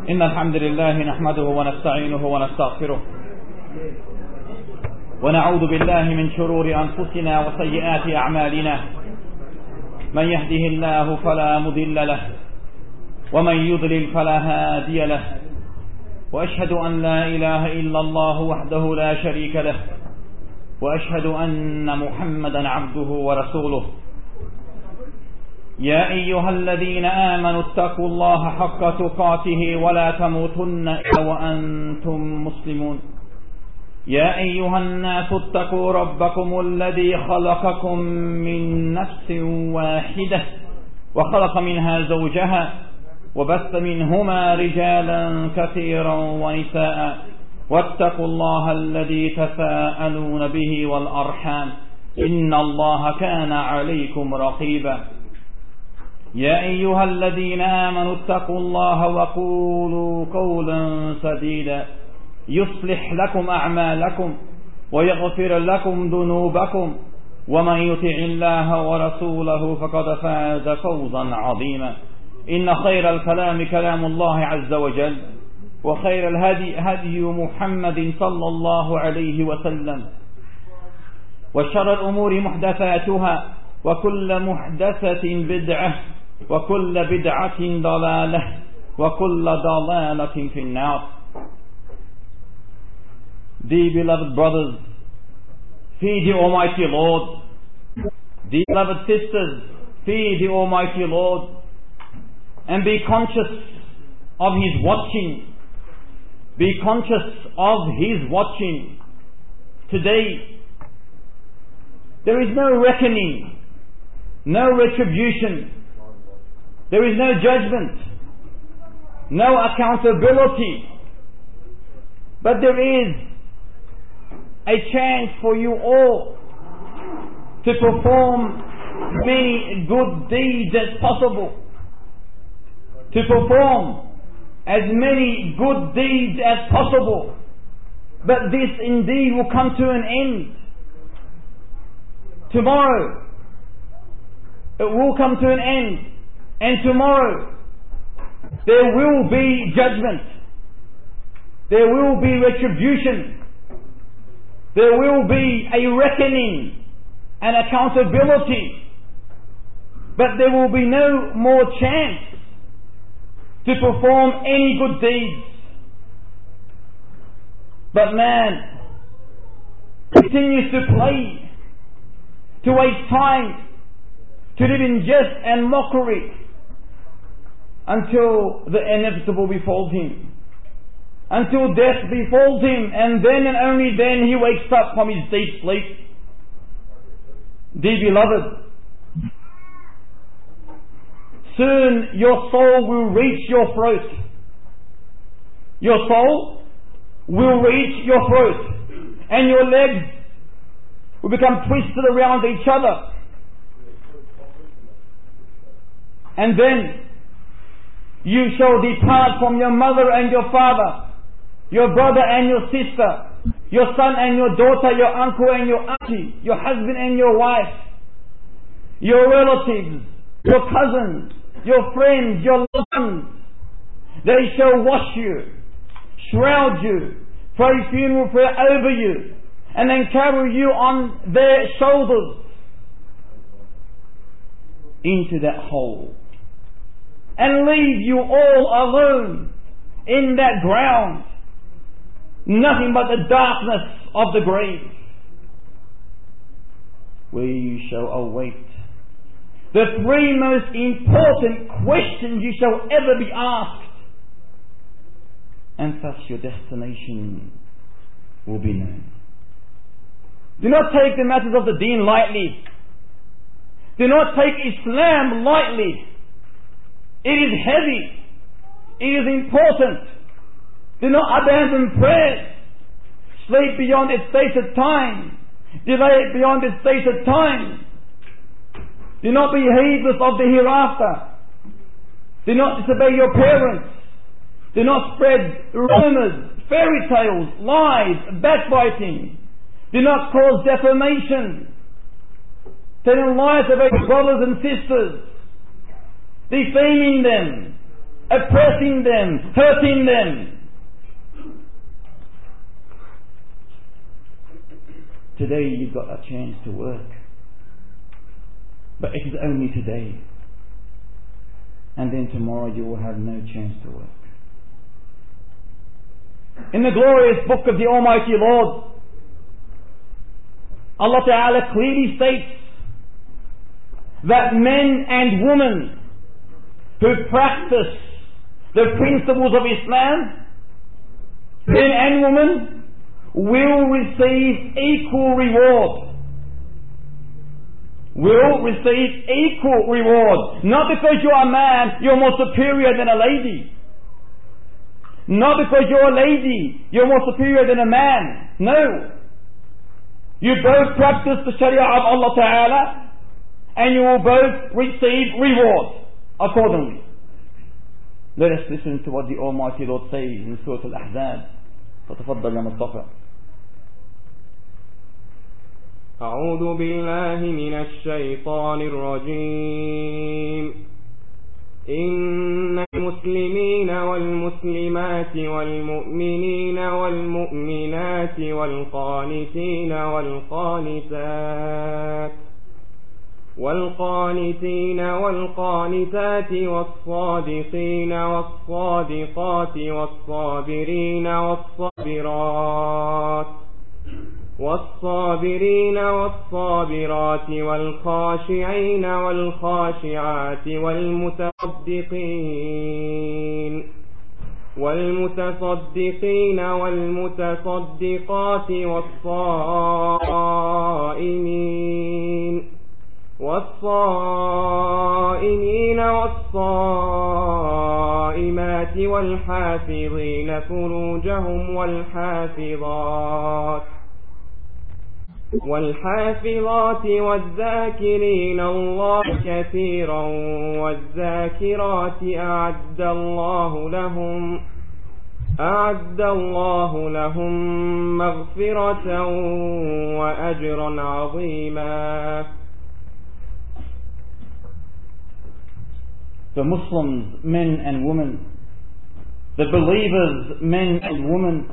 إن الحمد لله نحمده ونستعينه ونستغفره ونعوذ بالله من شرور أنفسنا وسيئات أعمالنا. من يهده الله فلا مضل له ومن يضلل فلا هادي له، وأشهد أن لا إله إلا الله وحده لا شريك له، وأشهد أن محمدا عبده ورسوله. يا أيها الذين آمنوا اتقوا الله حق تقاته ولا تموتن إلا وأنتم مسلمون. يا أيها الناس اتقوا ربكم الذي خلقكم من نفس واحدة وخلق منها زوجها وبث منهما رجالا كثيرا ونساء، واتقوا الله الذي تساءلون به والأرحام إن الله كان عليكم رقيبا. يا أيها الذين آمنوا اتقوا الله وقولوا قولا سديدا يصلح لكم أعمالكم ويغفر لكم ذنوبكم، ومن يطع الله ورسوله فقد فاز فوزا عظيما. إن خير الكلام كلام الله عز وجل، وخير الهدي هدي محمد صلى الله عليه وسلم، وشر الأمور محدثاتها، وكل محدثة بدعة، وكل بدعة ضلالة، وكل ضلالة في النار. Dear beloved brothers, fear the Almighty Lord. Dear beloved sisters, fear the Almighty Lord, and be conscious of His watching. Be conscious of His watching. Today, there is no reckoning, no retribution, there is no judgment, no accountability, but there is a chance for you all to perform many good deeds as possible, to perform as many good deeds as possible, but this indeed will come to an end. Tomorrow it will come to an end, and tomorrow there will be judgment, there will be retribution, there will be a reckoning and accountability, but there will be no more chance to perform any good deeds. But man continues to play, to waste time, to live in jest and mockery until the inevitable befalls him, until death befalls him, and then and only then he wakes up from his deep sleep. Dear beloved, soon your soul will reach your throat. Your soul will reach your throat, and your legs will become twisted around each other. And then you shall depart from your mother and your father, your brother and your sister, your son and your daughter, your uncle and your auntie, your husband and your wife, your relatives, your cousins, your friends, your loved ones. They shall wash you, shroud you, pray funeral prayer over you, and then carry you on their shoulders into that hole, and leave you all alone in that ground, nothing but the darkness of the grave, where you shall await the three most important questions you shall ever be asked, and thus your destination will be known. Do not take the matters of the deen lightly. Do not take Islam lightly. It is heavy. It is important. Do not abandon prayer. Sleep beyond its stated time. Delay it beyond its stated time. Do not be heedless of the hereafter. Do not disobey your parents. Do not spread rumors, fairy tales, lies, backbiting. Do not cause defamation, telling lies about your brothers and sisters, defaming them, oppressing them, hurting them. Today you've got a chance to work, but it is only today, and then tomorrow you will have no chance to work. In the glorious book of the Almighty Lord, Allah Ta'ala clearly states that men and women who practice the principles of Islam, men and women, will receive equal reward. Will receive equal reward. Not because you're a man, you're more superior than a lady. Not because you're a lady, you're more superior than a man. No. You both practice the Sharia of Allah Ta'ala, and you will both receive reward accordingly. Let us listen to what the Almighty Lord says in Surah Al-Ahzab. فتفضل يا مصطفى. أعوذ بالله من الشيطان الرجيم. إن المسلمين والمسلمات والمؤمنين والمؤمنات والقانتين والقانتات والصادقين والصادقات والصابرين والصابرات والخاشعين والخاشعات والمتصدقين والمتصدقات والصائمين والصائمات والحافظين فروجهم والحافظات والذاكرين الله كثيرا والذاكرات أعد الله لهم مغفرة وأجرا عظيما. The Muslims, men and women, the believers, men and women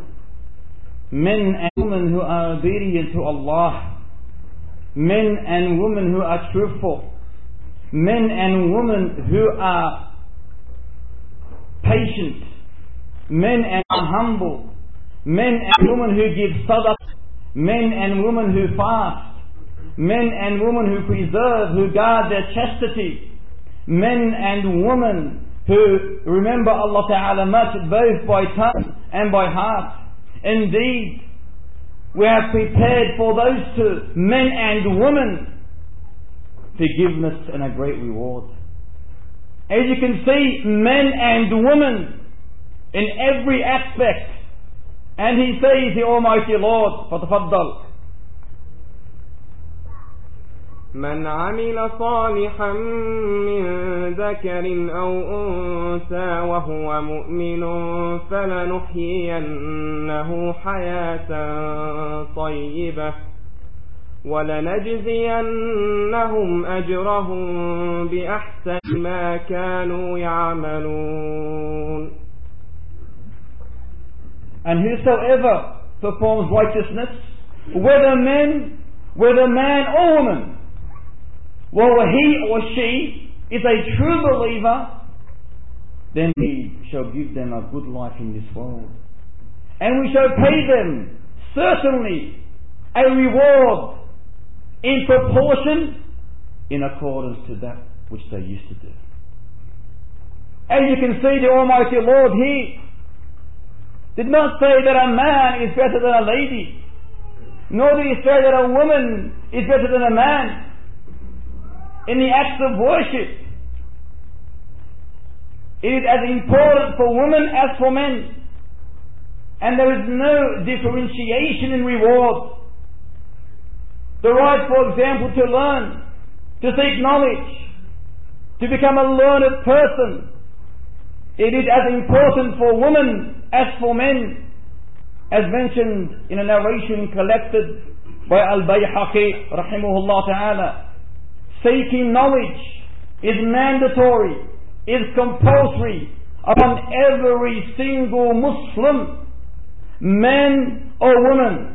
who are obedient to Allah, men and women who are truthful, men and women who are patient, men and humble, men and women who give sadaqah, men and women who fast, men and women who preserve, who guard their chastity, men and women who remember Allah Ta'ala much, both by tongue and by heart. Indeed, we have prepared for those two, men and women, forgiveness and a great reward. As you can see, men and women in every aspect. And He says, the Almighty Lord, فَتَفَضَّلْ من عمل صالحا من ذكر أو أنثى وهو مؤمن فلنحيينه حياة طيبة ولنجزينهم أجرهم بأحسن ما كانوا يعملون. And whosoever performs righteousness, whether man or woman, whether he or she is a true believer, then we shall give them a good life in this world. And we shall pay them, certainly, a reward in proportion, in accordance to that which they used to do. As you can see, the Almighty Lord here did not say that a man is better than a lady, nor did He say that a woman is better than a man. In the acts of worship, it is as important for women as for men, and there is no differentiation in reward. The right, for example, to learn, to seek knowledge, to become a learned person, it is as important for women as for men, as mentioned in a narration collected by Al-Bayhaqi rahimahullah ta'ala. Seeking knowledge is mandatory, is compulsory upon every single Muslim, man or woman.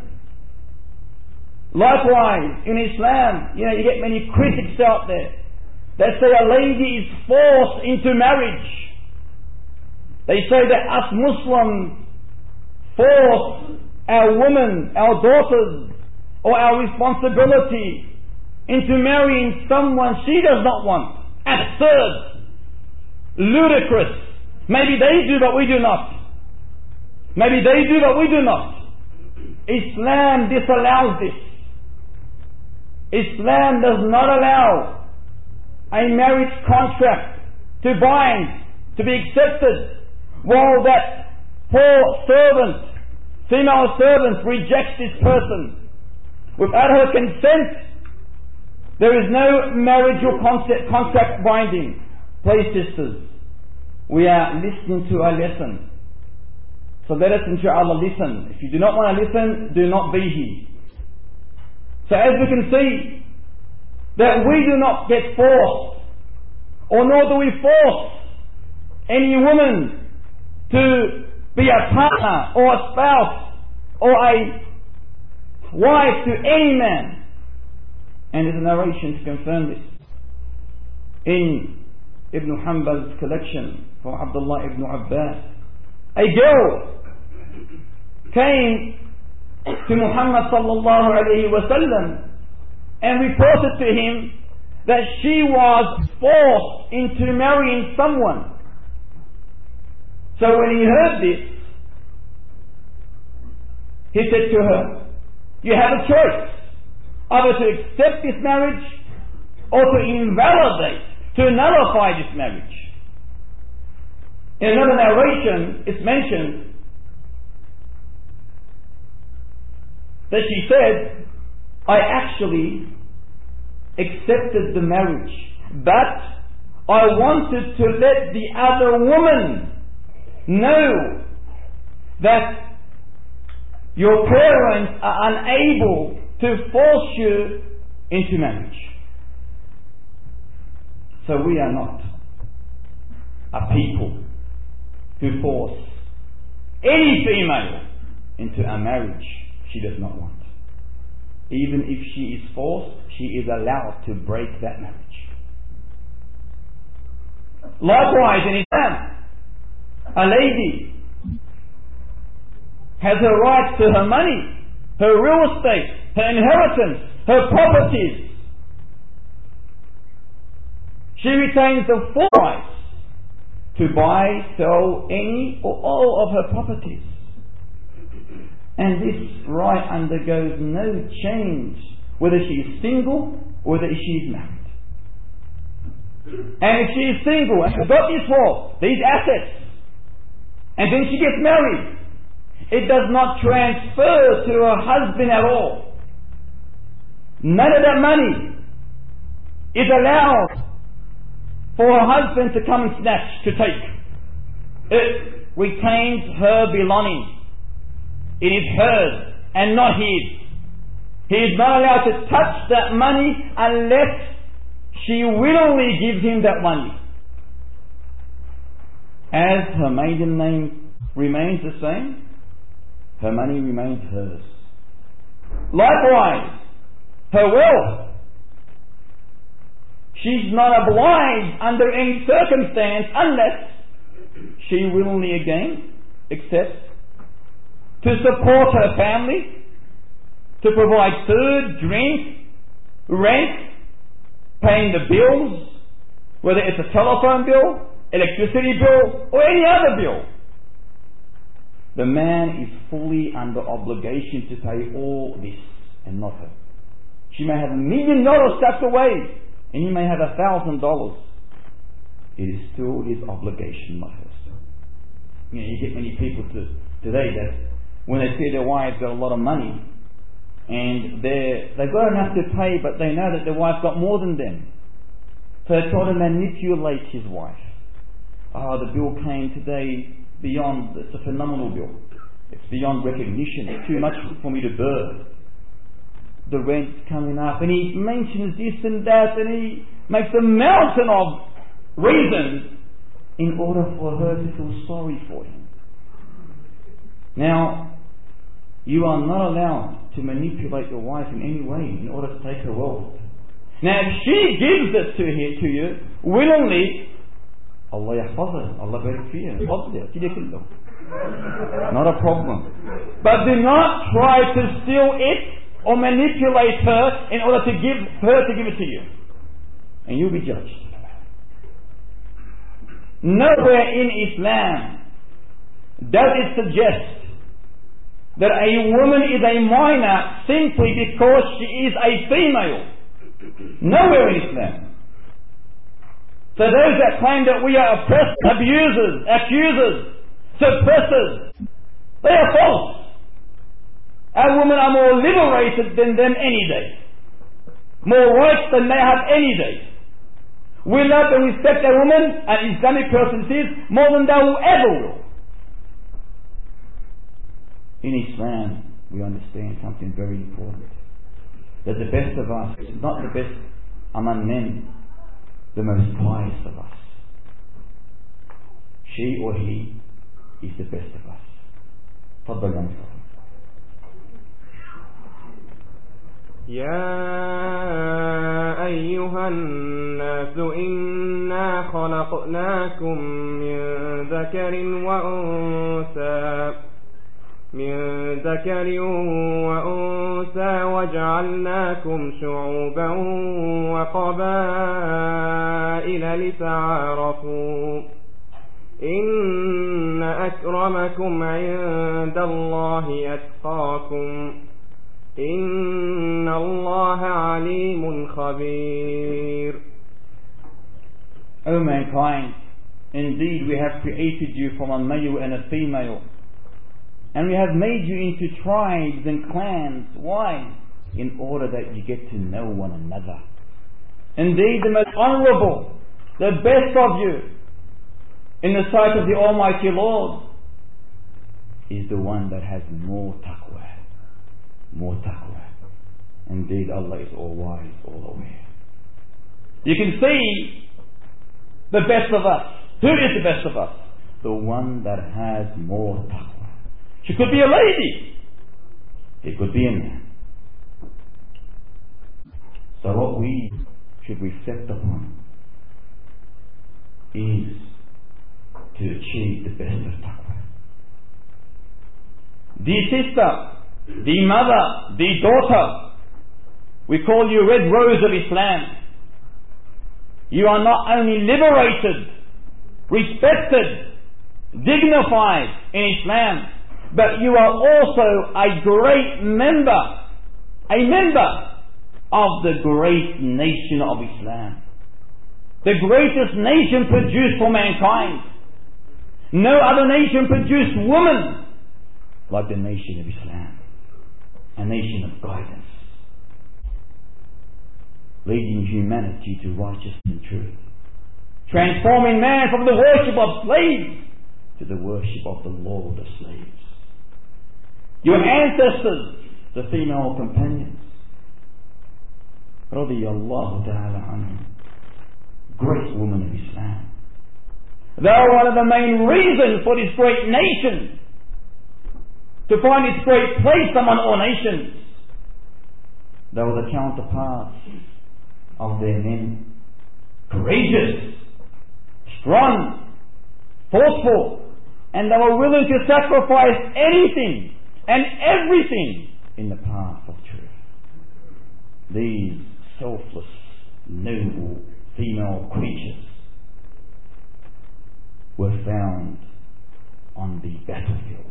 Likewise, in Islam, you get many critics out there that say a lady is forced into marriage. They say that us Muslims force our women, our daughters, or our responsibility into marrying someone she does not want. Absurd. Ludicrous. Maybe they do, but we do not. Maybe they do, but we do not. Islam disallows this. Islam does not allow a marriage contract to bind, to be accepted, while that poor servant, female servant, rejects this person. Without her consent, there is no marital contract binding. Please, sisters, we are listening to a lesson. So let us, inshallah, listen. If you do not want to listen, do not be here. So as we can see, that we do not get forced, or nor do we force any woman to be a partner, or a spouse, or a wife to any man. And there's a narration to confirm this. In Ibn Hanbal's collection from Abdullah ibn Abbas, a girl came to Muhammad sallallahu alayhi wa sallam and reported to him that she was forced into marrying someone. So when he heard this, he said to her, you have a choice, either to accept this marriage or to invalidate, to nullify this marriage. In another narration, it's mentioned that she said, I actually accepted the marriage, but I wanted to let the other woman know that your parents are unable to force you into marriage. So we are not a people who force any female into a marriage she does not want. Even if she is forced, she is allowed to break that marriage. Likewise in Islam, a lady has her rights to her money, her real estate, her inheritance, her properties. She retains the full rights to buy, sell any or all of her properties. And this right undergoes no change whether she is single or whether she is married. And if she is single and has got these assets, and then she gets married, it does not transfer to her husband at all. None of that money is allowed for her husband to come and snatch, to take. It retains her belonging. It is hers and not his. He is not allowed to touch that money unless she willingly gives him that money. As her maiden name remains the same, her money remains hers. Likewise, her wealth, she's not obliged under any circumstance unless she willingly again accepts to support her family, to provide food, drink, rent, paying the bills, whether it's a telephone bill, electricity bill, or any other bill. The man is fully under obligation to pay all this and not her. She may have $1 million tucked away and he may have $1,000. It is still his obligation, not hers. You get many people today that when they see their wives got a lot of money and they've got enough to pay, but they know that their wife got more than them, so they try to manipulate his wife. The bill came today beyond, it's a phenomenal bill. It's beyond recognition. It's too much for me to bear. The rent's coming up, and he mentions this and that, and he makes a mountain of reasons in order for her to feel sorry for him. Now, you are not allowed to manipulate your wife in any way in order to take her wealth. Now, if she gives it to you willingly, Allah yahfazha, Allah barik fiha, not a problem. But do not try to steal it or manipulate her in order to give it to you. And you'll be judged. Nowhere in Islam does it suggest that a woman is a minor simply because she is a female. Nowhere in Islam. So those that claim that we are oppressed, abusers, accusers, suppressors, they are false. Our women are more liberated than them any day. More rights than they have any day. We love and respect a woman, an Islamic person says, more than they will ever will. In Islam, we understand something very important. That the best of us is not the best among men, the most pious of us. She or he is the best of us. تفضل يا مصطفى. يا أيها الناس إنا خلقناكم من ذكر وأنثى وجعلناكم شعوبا وقبائل لتعارفوا إن أكرمكم عند الله أتقاكم إن الله عليم خبير. O mankind, indeed we have created you from a male and a female, and we have made you into tribes and clans. Why? In order that you get to know one another. Indeed, the most honorable, the best of you in the sight of the Almighty Lord is the one that has more taqwa. More taqwa. Indeed, Allah is all wise, all aware. You can see the best of us. Who is the best of us? The one that has more taqwa. She could be a lady. It could be a man. So what we should reflect upon is to achieve the best of taqwa. Dear sister, the mother, the daughter, we call you Red Rose of Islam. You are not only liberated, respected, dignified in Islam, but you are also a great member of the great nation of Islam. The greatest nation produced for mankind. No other nation produced women like the nation of Islam. A nation of guidance, leading humanity to righteousness and truth, transforming man from the worship of slaves to the worship of the Lord of slaves. Your ancestors, the female companions, radiyallahu ta'ala anhum, great women of Islam. They are one of the main reasons for this great nation to find its great place among all nations. They were the counterparts of their men. Courageous, strong, forceful, and they were willing to sacrifice anything and everything in the path of truth. These selfless, noble female creatures were found on the battlefields.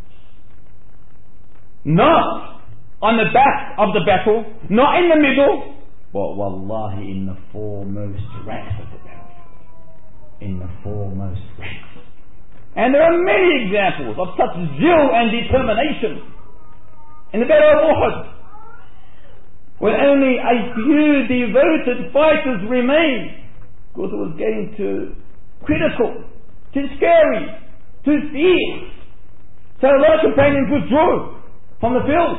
Not on the back of the battle, not in the middle, but wallahi in the foremost ranks of the battlefield. In the foremost ranks. And there are many examples of such zeal and determination. In the Battle of Uhud, when only a few devoted fighters remained, because it was getting too critical, too scary, too fierce. So a lot of companions withdrew from the field.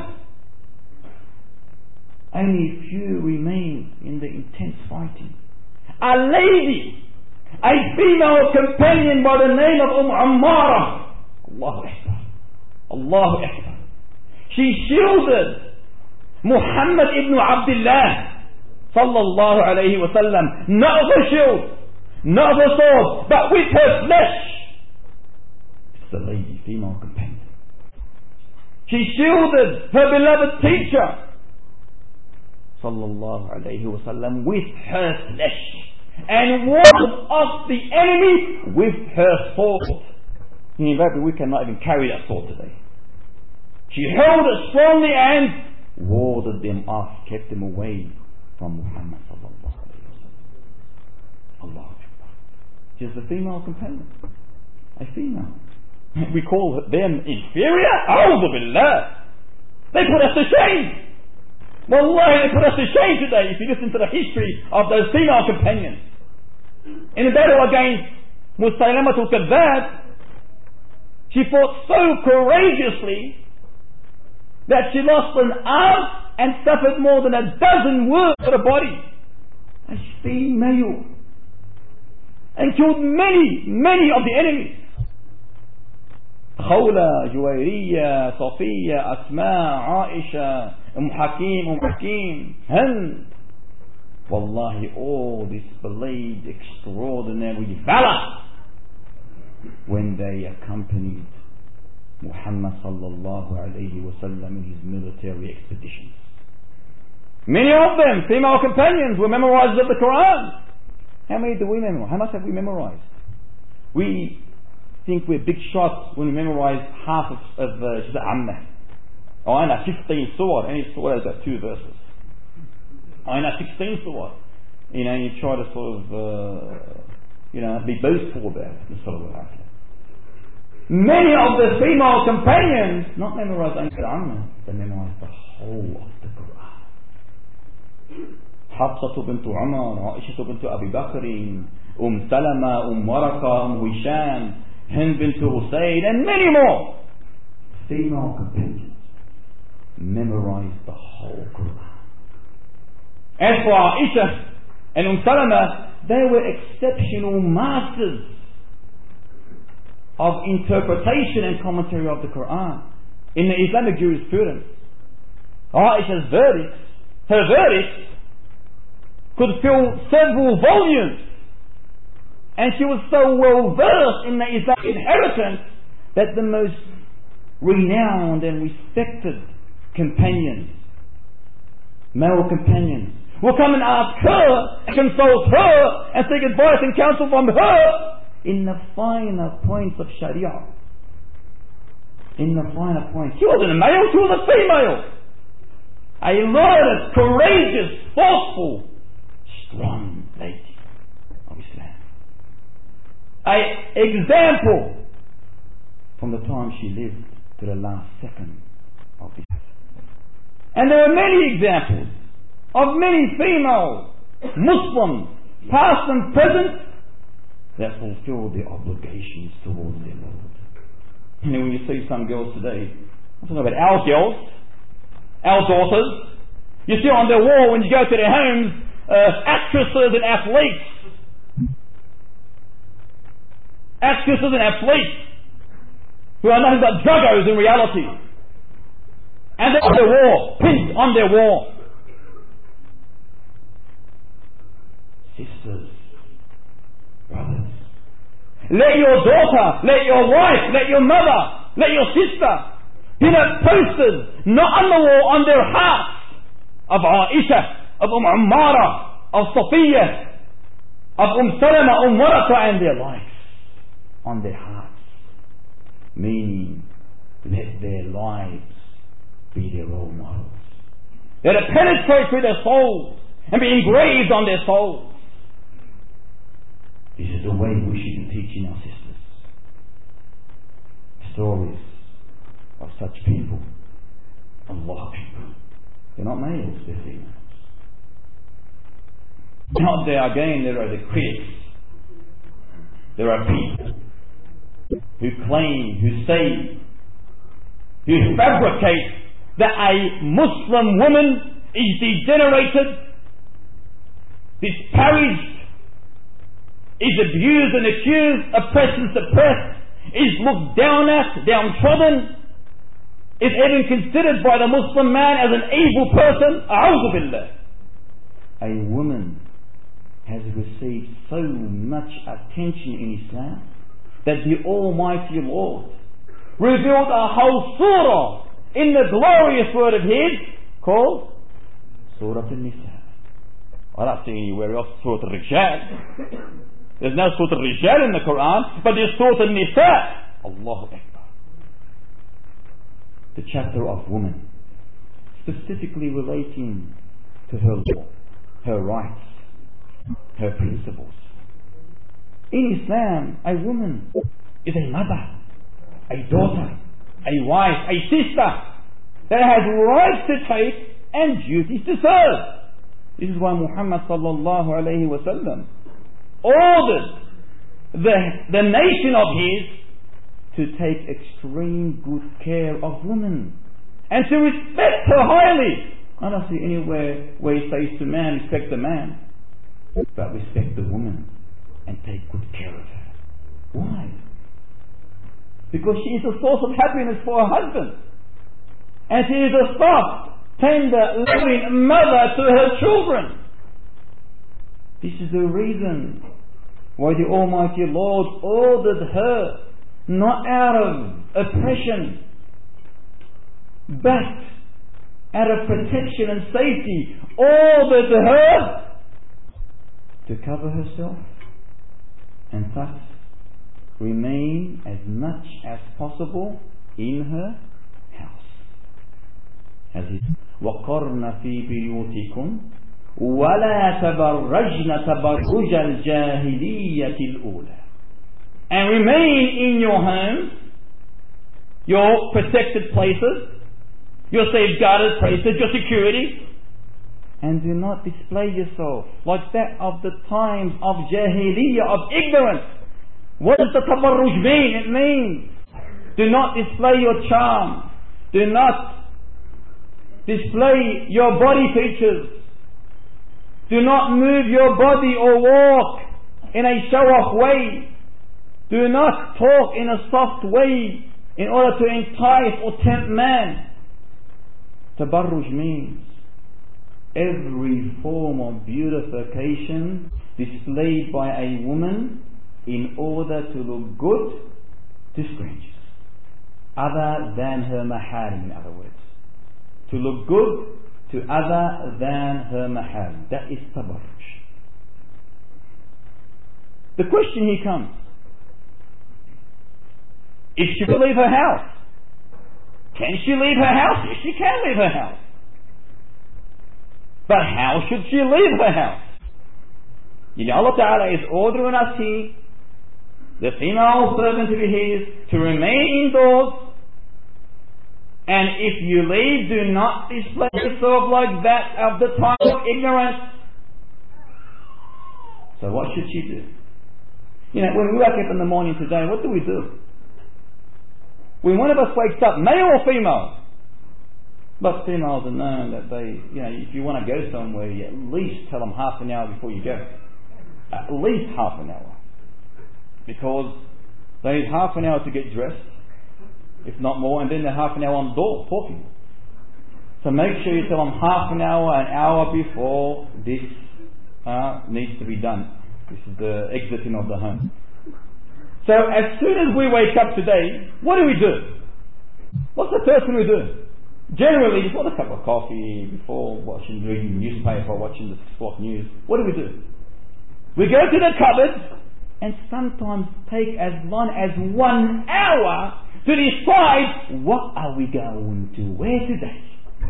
Only few remained in the intense fighting. A lady, a female companion by the name of Ammara. Allahu Akbar. Allahu Akbar. She shielded Muhammad ibn Abdullah sallallahu alayhi wa sallam, not of a shield, not of a sword, but with her flesh. It's the lady, female companion. She shielded her beloved teacher sallallahu alayhi wa sallam with her flesh, and warded off the enemy with her sword. In fact, we cannot even carry that sword today. She held it strongly and warded them off, kept them away from Muhammad sallallahu alayhi wa sallam. Allahu Akbar. She's a female companion. A female. We call them inferior? A'udhu billah. They put us to shame. Wallahi, they put us to shame today if you listen to the history of those female companions. In the battle against Musaylamat al-Kadhdhab, she fought so courageously that she lost an arm and suffered more than 12 wounds to the body. A female. And killed many of the enemies. Khawla, Juwayriyya, Safiya, Asma, Aisha, Hakim, Hind. Wallahi, all displayed extraordinary valor when they accompanied Muhammad sallallahu alayhi wa sallam in his military expeditions. Many of them, female companions, were memorizers of the Quran. How many do we memorize? How much have we memorized? We think we're big shots when we memorize half of Ammah. Oh, I know 15 surah. Any surah has got 2 verses. I know 16 surah. You know, you try to sort of, be boastful about it. Many of the female companions not memorize only the Ammah, they memorize the whole of the Quran. Hafsa bint Umar, Aisha bint Abi Bakr, Salama, Waraka, Hisham, Hind bint Usayd, and many more. Female companions memorized the whole Quran. As for Aisha and Salama, they were exceptional masters of interpretation and commentary of the Quran. In the Islamic jurisprudence, Aisha's her verdicts could fill several volumes, and she was so well versed in the Islamic inheritance that the most renowned and respected companions, male companions, will come and ask her, and consult her, and seek advice and counsel from her in the finer points of Sharia. In the finer points. She wasn't a male, she was a female. A learned, courageous, forceful, strong lady of Islam. An example from the time she lived to the last second of this. And there are many examples of many female Muslims, past and present, that fulfill their obligations towards their Lord. And when you see some girls today, I'm talking about our girls, our daughters, you see on their wall when you go to their homes, actresses and athletes. Actresses and athletes who are nothing but druggos in reality. And they're on their wall, pinned on their wall. Sisters, brothers, let your daughter, let your wife, let your mother, let your sister pin up posters, not on the wall, on their hearts, of Aisha, of Ammara, of Safiya, of Salama, Waraka, and their lives on their hearts. Meaning, let their lives be their role models. Let it penetrate through their souls and be engraved on their souls. This is the way we should be teaching our sisters. Stories of such people. Allah people. They're not males, they're females. Out there again, there are the critics. There are people who claim, who say, who fabricate that a Muslim woman is degenerated, disparaged, is abused and accused, oppressed and suppressed, is looked down at, downtrodden, is even considered by the Muslim man as an evil person. A'udhu billah. A woman has received so much attention in Islam that the Almighty Lord revealed a whole surah in the glorious word of His called Surah Al-Nisa. I don't see anywhere else Surah Al-Rijal. There's no Surah Al-Rijal in the Quran, but there's Surah Al-Nisa. Allahu Akbar. The chapter of woman, specifically relating to her law, her rights, her principles. In Islam, a woman is a mother, a daughter, a wife, a sister that has rights to take and duties to serve. This is why Muhammad sallallahu alayhi wa sallam ordered the nation of his to take extreme good care of women and to respect her highly. I don't see anywhere where he says to man, respect the man, but respect the woman and take good care of her. Why? Because she is a source of happiness for her husband, and she is a soft, tender, loving mother to her children. This is the reason why the Almighty Lord ordered her, not out of oppression, but out of protection and safety, ordered her to cover herself and thus remain as much as possible in her house. As it وَقَرْنَ فِي بِيُوتِكُمْ وَلَا تَبَرَّجْنَ تَبَرُّجَ الْجَاهِلِيَّةِ الْأُولَى, and remain in your homes, your protected places, your safeguarded places, your security, and do not display yourself like that of the times of Jahiliyyah, of ignorance. What does the tabarruj mean? It means do not display your charm, do not display your body features, do not move your body or walk in a show-off way, do not talk in a soft way in order to entice or tempt man. Tabarruj means every form of beautification displayed by a woman in order to look good to strangers, other than her maharim, in other words. To look good to other than her maharim. That is tabarruj. The question here comes, if she will leave her house, can she leave her house? Yes, she can leave her house. But how should she leave her house? You know, Allah Ta'ala is ordering us here, the female servant to be his, to remain indoors. And if you leave, do not display yourself like that of the time of ignorance. So what should she do? You know, when we wake up in the morning today, what do? When one of us wakes up, male or female, but females are known that they, you know, if you want to go somewhere, you at least tell them half an hour before you go. At least half an hour. Because they need half an hour to get dressed, if not more, and then they're half an hour on the door talking. So make sure you tell them half an hour before this needs to be done. This is the exiting of the home. So as soon as we wake up today, what do? What's the first thing we do? Generally, before the cup of coffee, before reading the newspaper, watching the 6 o'clock news, what do? We go to the cupboard and sometimes take as long as 1 hour to decide what are we going to wear today.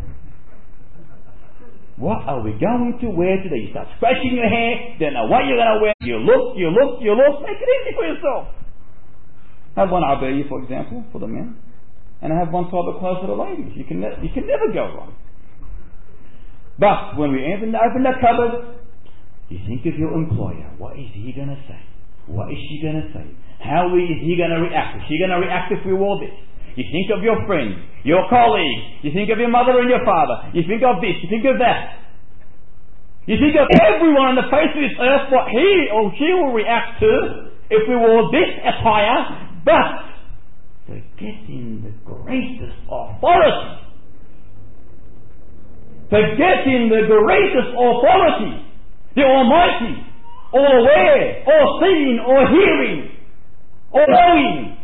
What are we going to wear today? You start scratching your hair, don't know what you're going to wear. You look, make it easy for yourself. I have one abaya, for example, for the men, and I have one type of clothes for the ladies. You can never go wrong. But when we open the cupboard, you think of your employer. What is he going to say? What is she going to say? How is he going to react? Is she going to react if we wore this? You think of your friend, your colleague. You think of your mother and your father. You think of this, you think of that. You think of everyone on the face of this earth, what he or she will react to if we wore this attire, but forgetting the greatest authority. Forgetting the greatest authority, the Almighty, all aware, all seeing, all hearing, all knowing.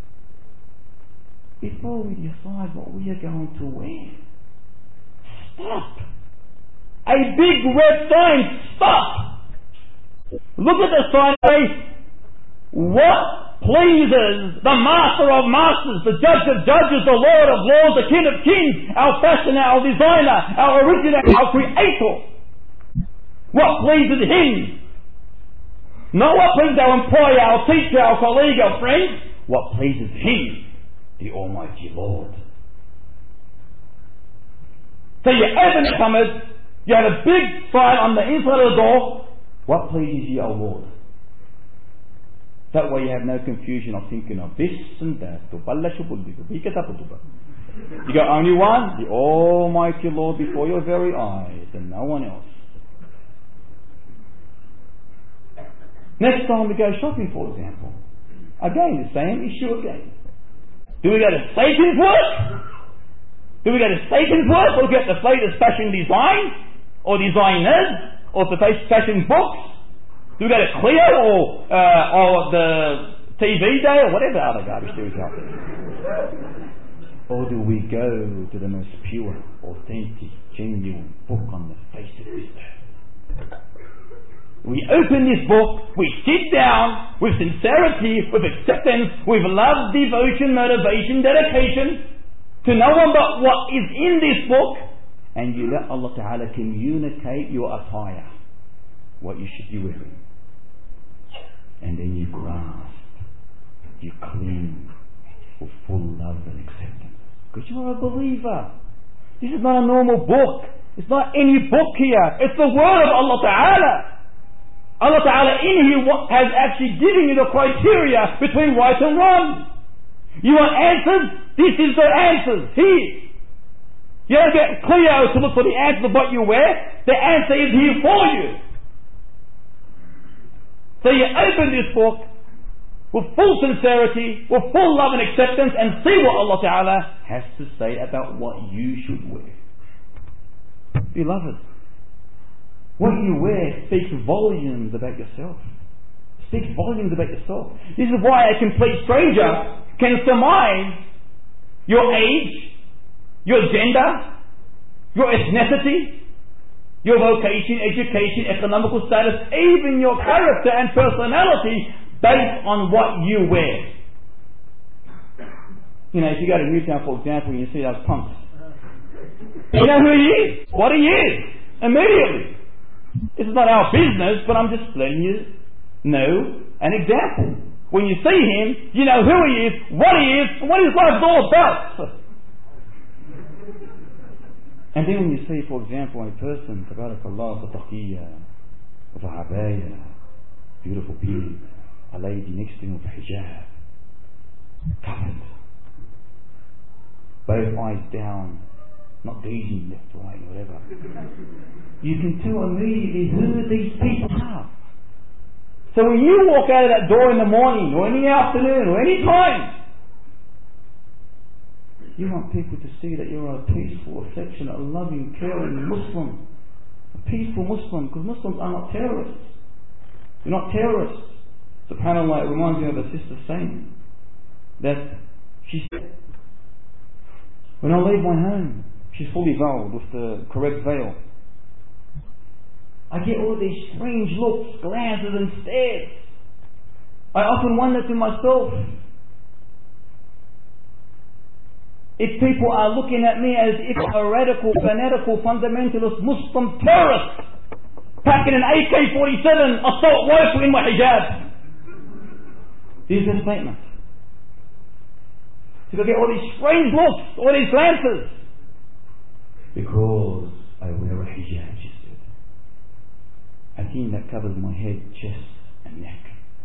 Before we decide what we are going to wear, stop. A big red sign, stop. Look at the sign, say, what pleases the Master of Masters, the Judge of Judges, the Lord of Lords, the King of Kings, our fashioner, our designer, our originator, our creator. What pleases Him? Not what pleases our employer, our teacher, our colleague, our friend. What pleases Him, the Almighty Lord. So you open the cupboard, you have a big sign on the inside of the door. What pleases you, O Lord? That way you have no confusion of thinking of this and that. You got only one, the Almighty Lord before your very eyes, and no one else. Next time we go shopping, for example, again the same issue again. Do we go to Satan's work? Do we go to Satan's work, or get the latest fashion design, or designers, or the fashion books? Do we go to Clio, or the TV Day, or whatever other garbage there is out there? Or do we go to the most pure, authentic, genuine book on the face of this earth? We open this book, we sit down with sincerity, with acceptance, with love, devotion, motivation, dedication to no one but what is in this book, and you let Allah Ta'ala communicate your attire, what you should be wearing. And then you grasp, you cling with full love and acceptance. Because you are a believer. This is not a normal book. It's not any book here. It's the word of Allah Ta'ala. Allah Ta'ala in here has actually given you the criteria between right and wrong. You want answers? This is the answers. Here. You don't get Clio to look for the answer of what you wear. The answer is here for you. So you open this book with full sincerity, with full love and acceptance, and see what Allah Ta'ala has to say about what you should wear. Beloved, what you wear speaks volumes about yourself. Speaks volumes about yourself. This is why a complete stranger can surmise your age, your gender, your ethnicity, your vocation, education, economical status, even your character and personality based on what you wear. You know, if you go to Newtown, for example, and you see those punks, you know who he is, what he is, immediately. This is not our business, but I'm just letting you know an example. When you see him, you know who he is, and what his life is all about. And then when you see, for example, a person, tabarakallah, taqiyya, with a habaya, beautiful beard, a lady next to him with a hijab, covered, both eyes down, not gazing left, right, whatever. You can tell immediately who these people are. So when you walk out of that door in the morning, or in the afternoon, or any time, you want people to see that you're a peaceful, affectionate, loving, caring Muslim. A peaceful Muslim, because Muslims are not terrorists. You're not terrorists. SubhanAllah, it reminds me of a sister saying that she said, when I leave my home, she's fully veiled with the correct veil, I get all these strange looks, glances and stares. I often wonder to myself, if people are looking at me as if I'm a radical, fanatical, fundamentalist Muslim terrorist packing an AK-47 assault rifle in my hijab. These are statements. So I get all these strange looks, all these glances. Because I wear a hijab, she said. A thing that covers my head, chest and neck.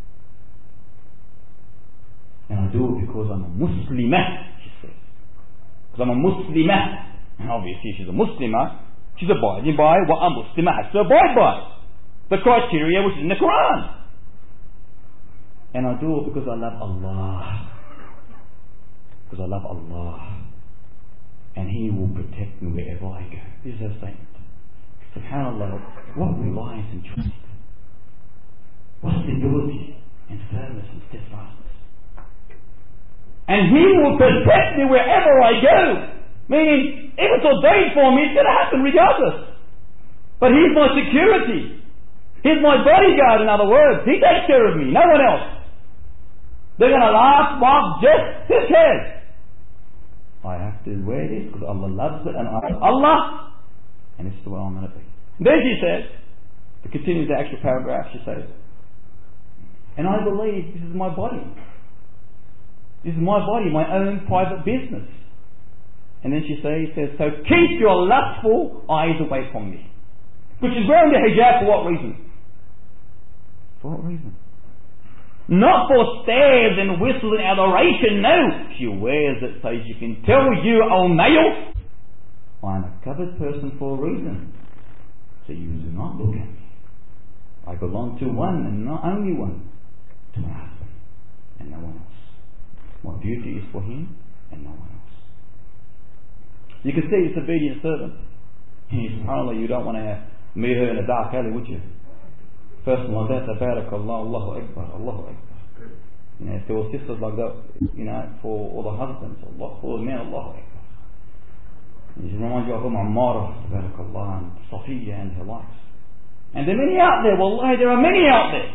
And I do it because I'm a Muslimah, she said. Because I'm a Muslimah. And obviously she's a Muslimah. She's abiding by what a Muslim has to abide by. The criteria which is in the Quran. And I do it because I love Allah. Because I love Allah. And He will protect me wherever I go. This is her statement. SubhanAllah, what reliance and trust. What stability and firmness and steadfastness. And He will protect me wherever I go. Meaning, if it's ordained for me, it's going to happen regardless. But He's my security. He's my bodyguard, in other words. He takes care of me, no one else. They're going to laugh, mock, jest, who cares? I have to wear this because Allah loves it and I love Allah, and this is the way I'm going to be. Then she says, to continue the actual paragraph, she says, and I believe this is my body. This is my body, my own private business. And then she says, so keep your lustful eyes away from me. But she's wearing the hijab for what reason? For what reason? Not for stares and whistles and adoration, no. She wears it so she can tell you, oh male, I'm a covered person for a reason. So you do not look at me. I belong to one and not only one, to my husband and no one else. My beauty is for him and no one else. You can see this obedient servant. SubhanAllah, you don't want to meet her in a dark alley, would you? Person like that, Tabarakallah, Allahu Akbar, Allahu Akbar. You know, if there were sisters like that, you know, for all the husbands, Allah, for the men, Allahu Akbar. You remind you of Ammara, Tabarakallah, and Safiya and her likes. And there are many out there, wallahi, there are many out there.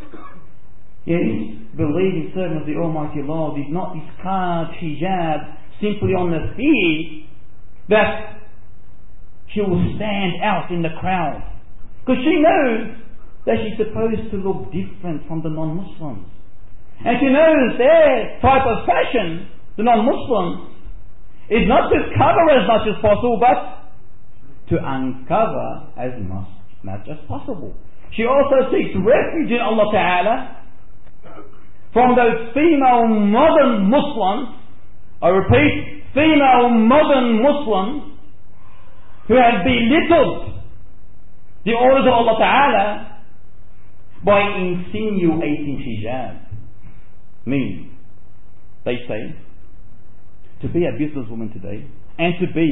Yes, believing servant of the Almighty Allah did not discard hijab simply on the fear that she will stand out in the crowd. Because she knows that she's supposed to look different from the non-Muslims. And she knows their type of fashion, the non-Muslims, is not to cover as much as possible, but to uncover as much as possible. She also seeks refuge in Allah Ta'ala from those female modern Muslims, I repeat, female modern Muslims, who have belittled the orders of Allah Ta'ala by insinuating hijab. Meaning, they say, to be a businesswoman today, and to be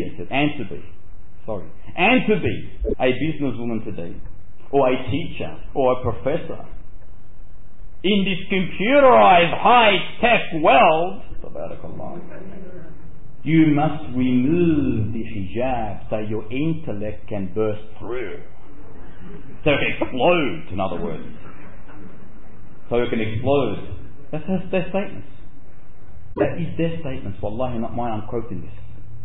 a businesswoman today, or a teacher, or a professor, in this computerized high-tech world, you must remove the hijab so your intellect can burst through. So it can explode, in other words. So it can explode. That's their statements. That is their statements. Wallahi, not mine, I'm quoting this.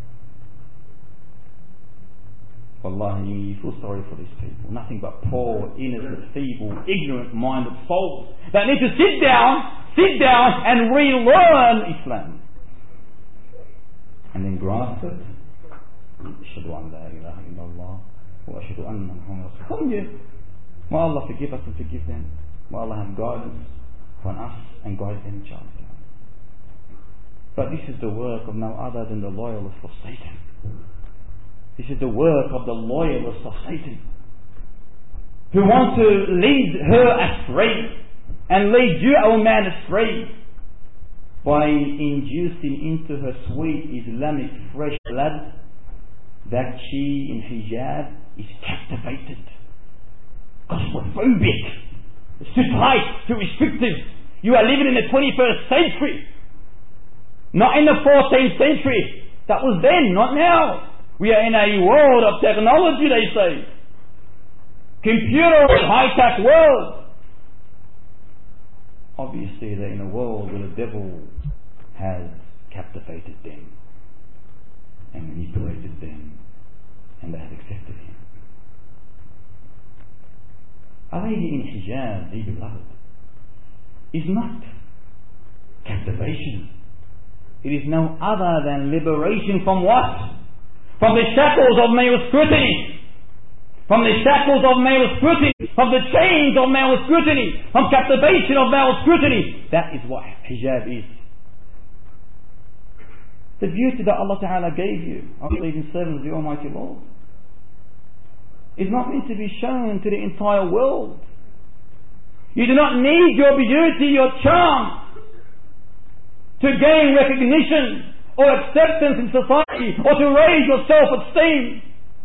Wallahi, you feel sorry for these people. Nothing but poor, innocent, feeble, ignorant-minded souls that need to sit down and relearn Islam. And then grasp it. Ashhadu an la ilaha illallah wa ashhadu anna Muhammadan Rasulullah. May Allah forgive us and forgive them. May Allah have guidance on us and guide them, inshallah. But this is the work of no other than the loyalists of Satan. This is the work of the loyalists of Satan, who want to lead her astray and lead you, O man, astray by inducing into her sweet Islamic fresh blood that she in hijab is captivated, claustrophobic, it's too tight, too restrictive. You are living in the 21st century, not in the 14th century. That was then, not now. We are in a world of technology, they say. Computer, high-tech world. Obviously, they're in a world where the devil has captivated them and manipulated them, and they have accepted him. A lady in hijab, dear beloved, is not captivation. It is no other than liberation from what? From the shackles of male scrutiny. From the shackles of male scrutiny. From the chains of male scrutiny. From captivation of male scrutiny. That is what hijab is. The beauty that Allah Ta'ala gave you, I believe in servants of the Almighty Lord. is not meant to be shown to the entire world. You do not need your beauty, your charm, to gain recognition or acceptance in society or to raise your self-esteem.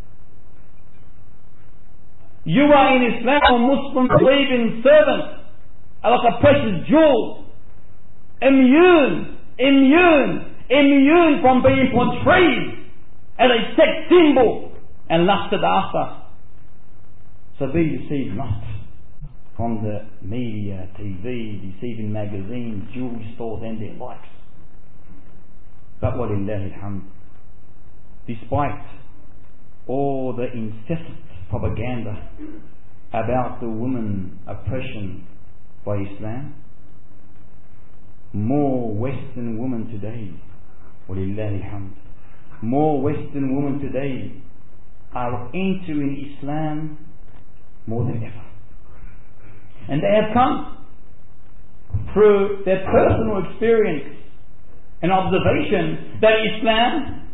You are in Islam a Muslim believing servant, like a precious jewel, immune from being portrayed as a sex symbol and lusted after. So be deceived not from the media, TV, deceiving magazines, jewelry stores and their likes. But walillahi alhamd, despite all the incessant propaganda about the woman oppression by Islam, more Western women today, walillahi alhamd, more Western women today are entering Islam more than ever. And they have come through their personal experience and observation that Islam,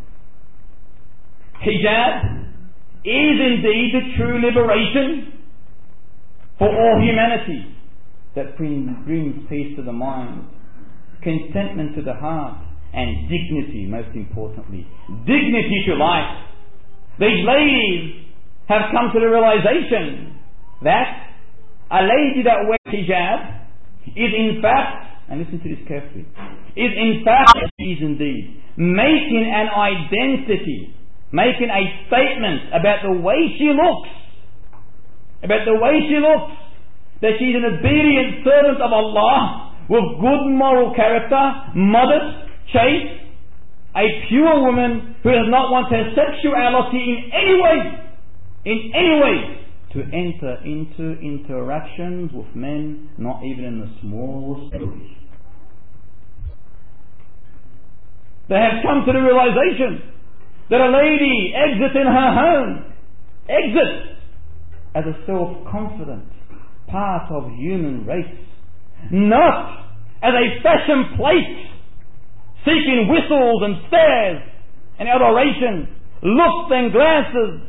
hijab, is indeed the true liberation for all humanity that brings peace to the mind, contentment to the heart, and dignity, most importantly, dignity to life. These ladies have come to the realization that a lady that wears hijab is in fact, and listen to this carefully, is indeed making an identity, making a statement about the way she looks, that she's an obedient servant of Allah with good moral character, modest, chaste, a pure woman who does not want her sexuality in any way to enter into interactions with men, not even in the smallest degree. They have come to the realization that a lady exits in her home, as a self-confident part of human race, not as a fashion plate seeking whistles and stares and adoration, looks and glances,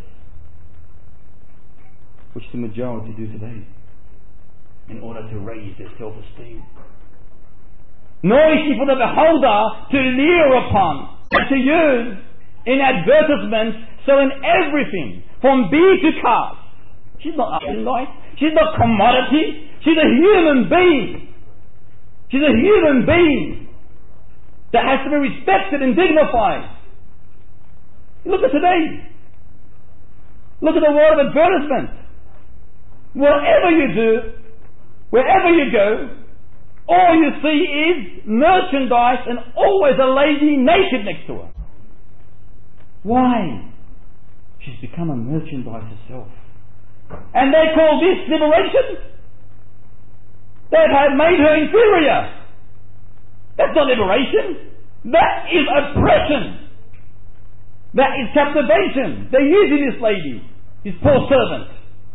which the majority do today in order to raise their self-esteem. Nor is she for the beholder to leer upon and to use in advertisements selling everything from B to cars. She's not merchandise. She's not commodity. She's a human being. She's a human being that has to be respected and dignified. Look at today. Look at the world of advertisement. Whatever you do, wherever you go, all you see is merchandise and always a lady naked next to her. Why? She's become a merchandise herself. And they call this liberation? They've made her inferior. That's not liberation. That is oppression. That is captivation. They're using this lady, this poor servant.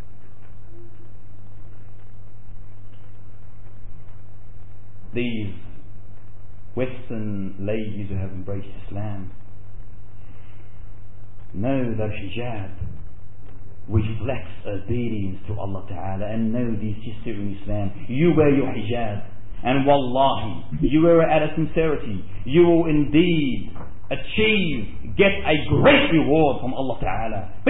These Western ladies who have embraced Islam know that hijab reflects obedience to Allah Ta'ala, and know, dear sister in Islam, you wear your hijab, and wallahi, you wear it out of sincerity, you will indeed get a great reward from Allah Ta'ala. Be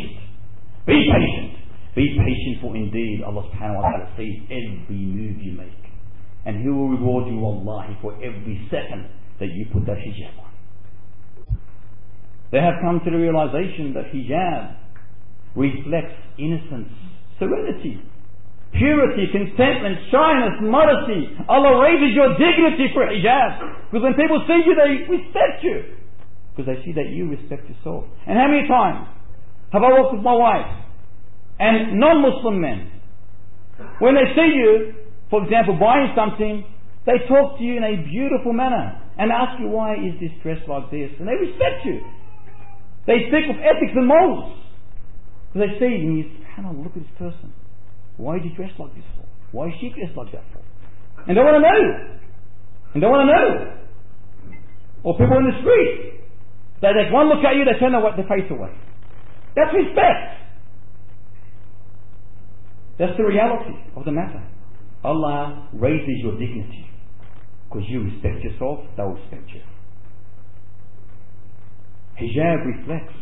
patient, for indeed Allah Subhanahu wa Ta'ala sees every move you make, and He will reward you wallahi for every second that you put that hijab on. They have come to the realization that hijab reflects innocence, serenity, purity, contentment, shyness, modesty. Allah raises your dignity for hijab. Because when people see you, they respect you. Because they see that you respect yourself. And how many times have I walked with my wife and non-Muslim men, when they see you, for example, buying something, they talk to you in a beautiful manner and ask you, why is this dressed like this? And they respect you. They speak with ethics and morals. Because they see you and you say, subhanAllah, look at this person. Why is he dressed like this for? Why is she dressed like that for? And they want to know. Or people in the street, they take one look at you, they turn their face away. That's respect. That's the reality of the matter. Allah raises your dignity because you respect yourself, they'll respect you. Hijab reflects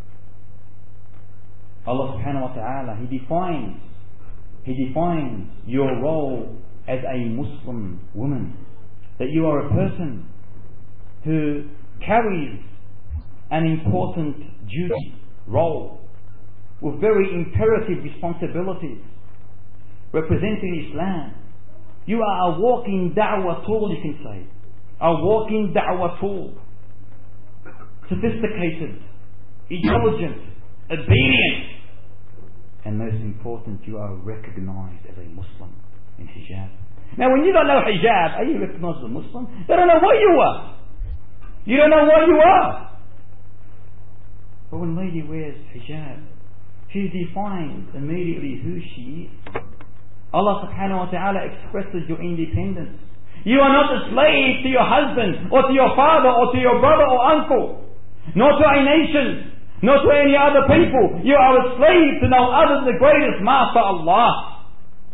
Allah subhanahu wa ta'ala. He defines your role as a Muslim woman, that you are a person who carries an important duty, role, with very imperative responsibilities, representing Islam. You are a walking da'wah tool, you can say. A walking da'wah tool. Sophisticated, intelligent, obedient, and most important, you are recognized as a Muslim in hijab. Now when you don't know hijab, are you recognized as a Muslim? They don't know what you are. You don't know what you are. But when a lady wears hijab, she defines immediately who she is. Allah subhanahu wa ta'ala expresses your independence. You are not a slave to your husband, or to your father, or to your brother or uncle, nor to a nation, nor to any other people. You are a slave to no other than the greatest master, Allah.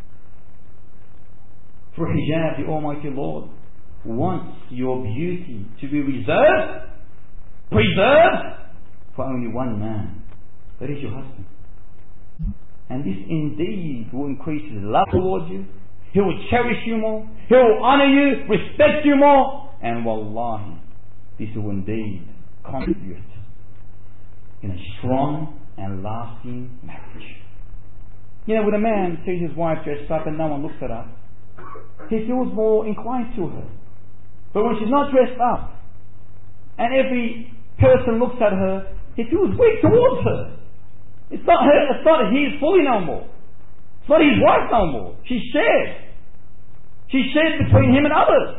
For hijab, the Almighty Lord wants your beauty to be preserved for only one man. That is your husband. And this indeed will increase his love towards you. He will cherish you more. He will honor you, respect you more. And wallahi, this will indeed contribute in a strong and lasting marriage. You know, when a man sees his wife dressed up and no one looks at her, he feels more inclined to her. But when she's not dressed up and every person looks at her, he feels weak towards her. It's not her, it's not his fully no more. It's not his wife no more. She's shared. She's shared between him and others.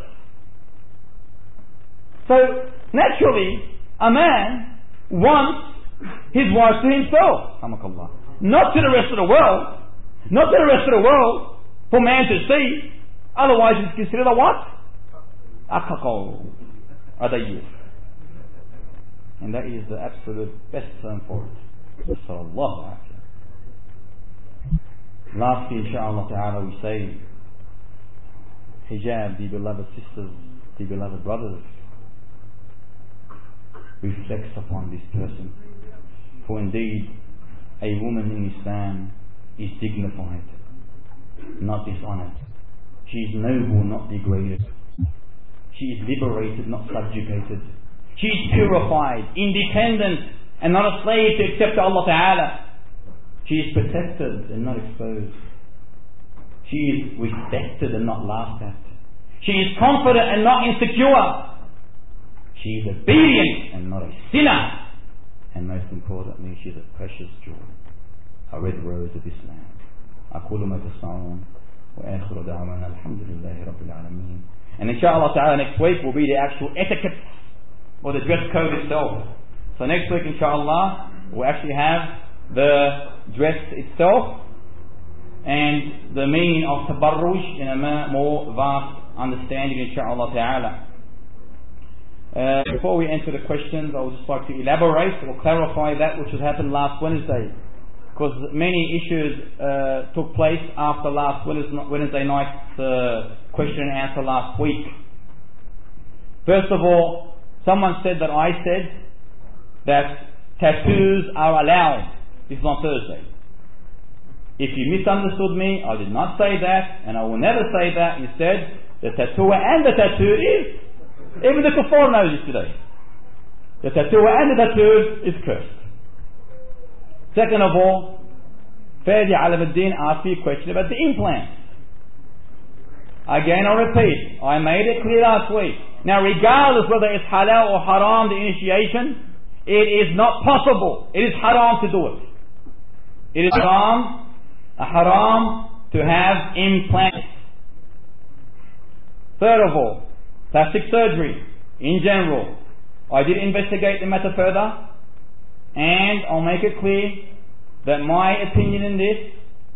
So naturally, a man wants his wife to himself. Not to the rest of the world. Not to the rest of the world for man to see. Otherwise it's considered a what? Akakol. Adayyuf. And that is the absolute best term for it. Lastly, inshaAllah ta'ala, we say hijab, the beloved sisters, the beloved brothers, reflects upon this person. For indeed, a woman in Islam is dignified, not dishonored. She is noble, not degraded. She is liberated, not subjugated. She is purified, independent, and not a slave to accept Allah Ta'ala. She is protected and not exposed. She is respected and not laughed at. She is confident and not insecure. She is obedient and not a sinner. And most importantly, she is a precious jewel, a red rose of Islam. أقول ما تسمعون وآخر دعوانا الحمد لله رب العالمين. And inshallah ta'ala next week will be the actual etiquette or the dress code itself. So next week inshallah we'll actually have the dress itself and the meaning of tabarruj in a more vast understanding inshallah ta'ala. Before we enter the questions, I would just like to elaborate or clarify that which has happened last Wednesday, because many issues took place after last Wednesday night's question and answer last week. First of all, someone said that I said that tattoos are allowed. This is on Thursday. If you misunderstood me, I did not say that, and I will never say that. Instead, the tattooer and the tattooed is, even the kuffar knows this today. The tattooer and the tattooed is cursed. Second of all, Fadi Alamuddin asked me a question about the implants. Again, I repeat, I made it clear last week. Now, regardless whether it's halal or haram, the initiation, it is not possible. It is haram to do it. It is haram to have implants. Third of all, plastic surgery in general. I did investigate the matter further, and I'll make it clear that my opinion in this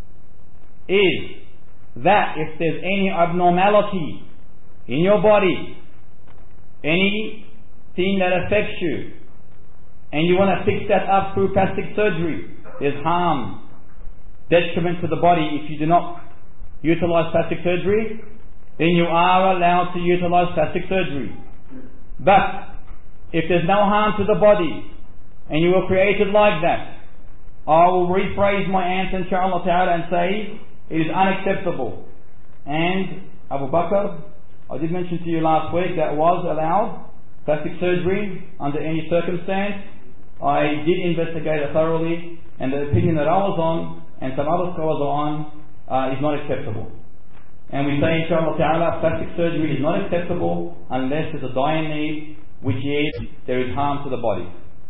is that if there's any abnormality in your body, anything that affects you, and you want to fix that up through plastic surgery, there's harm detriment to the body if you do not utilize plastic surgery, then you are allowed to utilize plastic surgery. But if there's no harm to the body and you were created like that, I will rephrase my answer inshaAllah ta'ala and say it is unacceptable. And Abu Bakr, I did mention to you last week that was allowed plastic surgery under any circumstance. I did investigate it thoroughly, and the opinion that I was on and some other scholars are on is not acceptable. And we say inshaAllah ta'ala plastic surgery is not acceptable unless there's a dire need, which is there is harm to the body.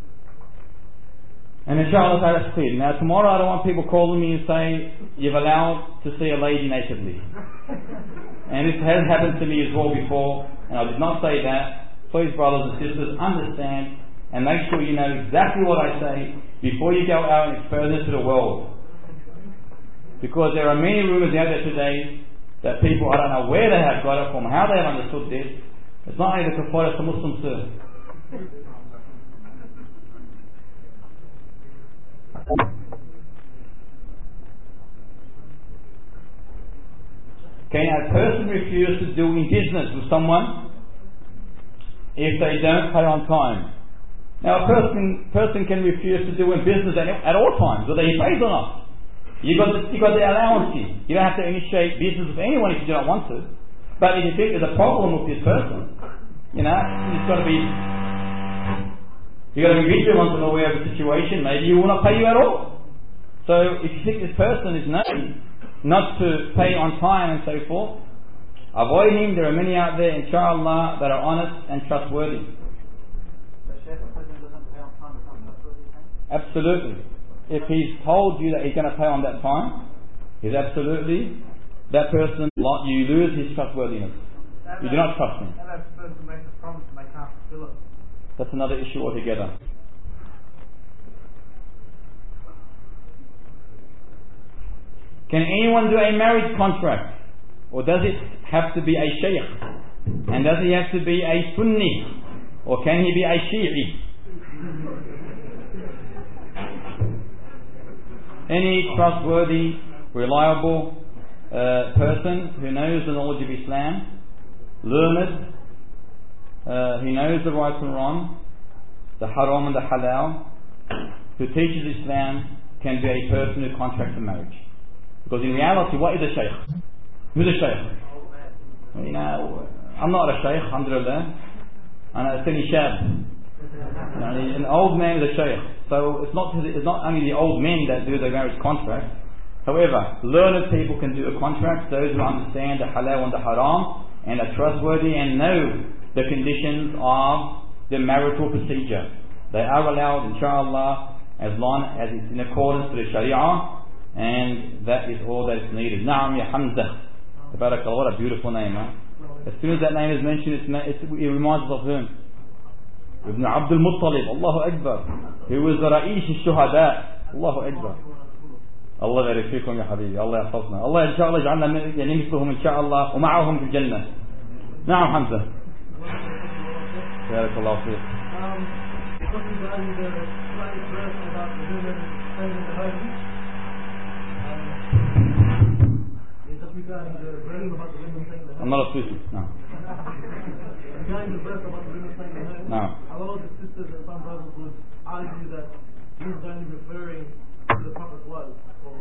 And inshaAllah ta'ala it's clear. Now tomorrow I don't want people calling me and say you've allowed to see a lady nakedly. And this has happened to me as well before, and I did not say that. Please brothers and sisters, understand and make sure you know exactly what I say before you go out and expose it to the world. Because there are many rumours out there today that people, I don't know where they have got it from, how they have understood this. It's not only the kafara to Muslims too. Can a person refuse to do business with someone if they don't pay on time? Now a person can refuse to do business at all times, whether he pays or not. You got the allowance here. You don't have to initiate business with anyone if you do not want to. But if you think there's a problem with this person, you've got to be vigilant and aware of the situation. Maybe he will not pay you at all. So if you think this person is known not to pay on time and so forth, avoid him. There are many out there, inshaAllah, that are honest and trustworthy. Absolutely. If he's told you that he's going to pay on that time, he's absolutely that person. You lose his trustworthiness. You do not trust him. That person makes a promise and they can't fulfill it. That's another issue altogether. Can anyone do a marriage contract? Or does it have to be a shaykh? And does he have to be a Sunni? Or can he be a Shi'i? Any trustworthy, reliable person who knows the knowledge of Islam, learned, who knows the right and wrong, the haram and the halal, who teaches Islam, can be a person who contracts a marriage. Because in reality, what is a shaykh? Who's a shaykh? I'm not a shaykh, alhamdulillah. I'm a sini shab. An old man is a shaykh. So it's not only the old men that do the marriage contract. However, learned people can do a contract, those who understand the halal and the haram and are trustworthy and know the conditions of the marital procedure. They are allowed, inshaAllah, as long as it's in accordance with the Sharia, and that is all that is needed. Na'am ya Hamza. Tabarakallah, what a beautiful name, huh? As soon as that name is mentioned, it reminds us of whom? Ibn Abdul Muttalib, Allahu Akbar. He was the Ra'ish al-Shuhada. Allahu Akbar. Allah barik fikum ya habibi. Allah yahfazna. Allah inshallah يجعلنا مثلهم إن شاء الله ومعهم في الجنة. نعم حمزة. بارك الله فيك. I'm not a Sufi. No. Regarding the verse about the women saying the home, a lot of the sisters and some brothers would argue that he is only referring to the Prophet's wives.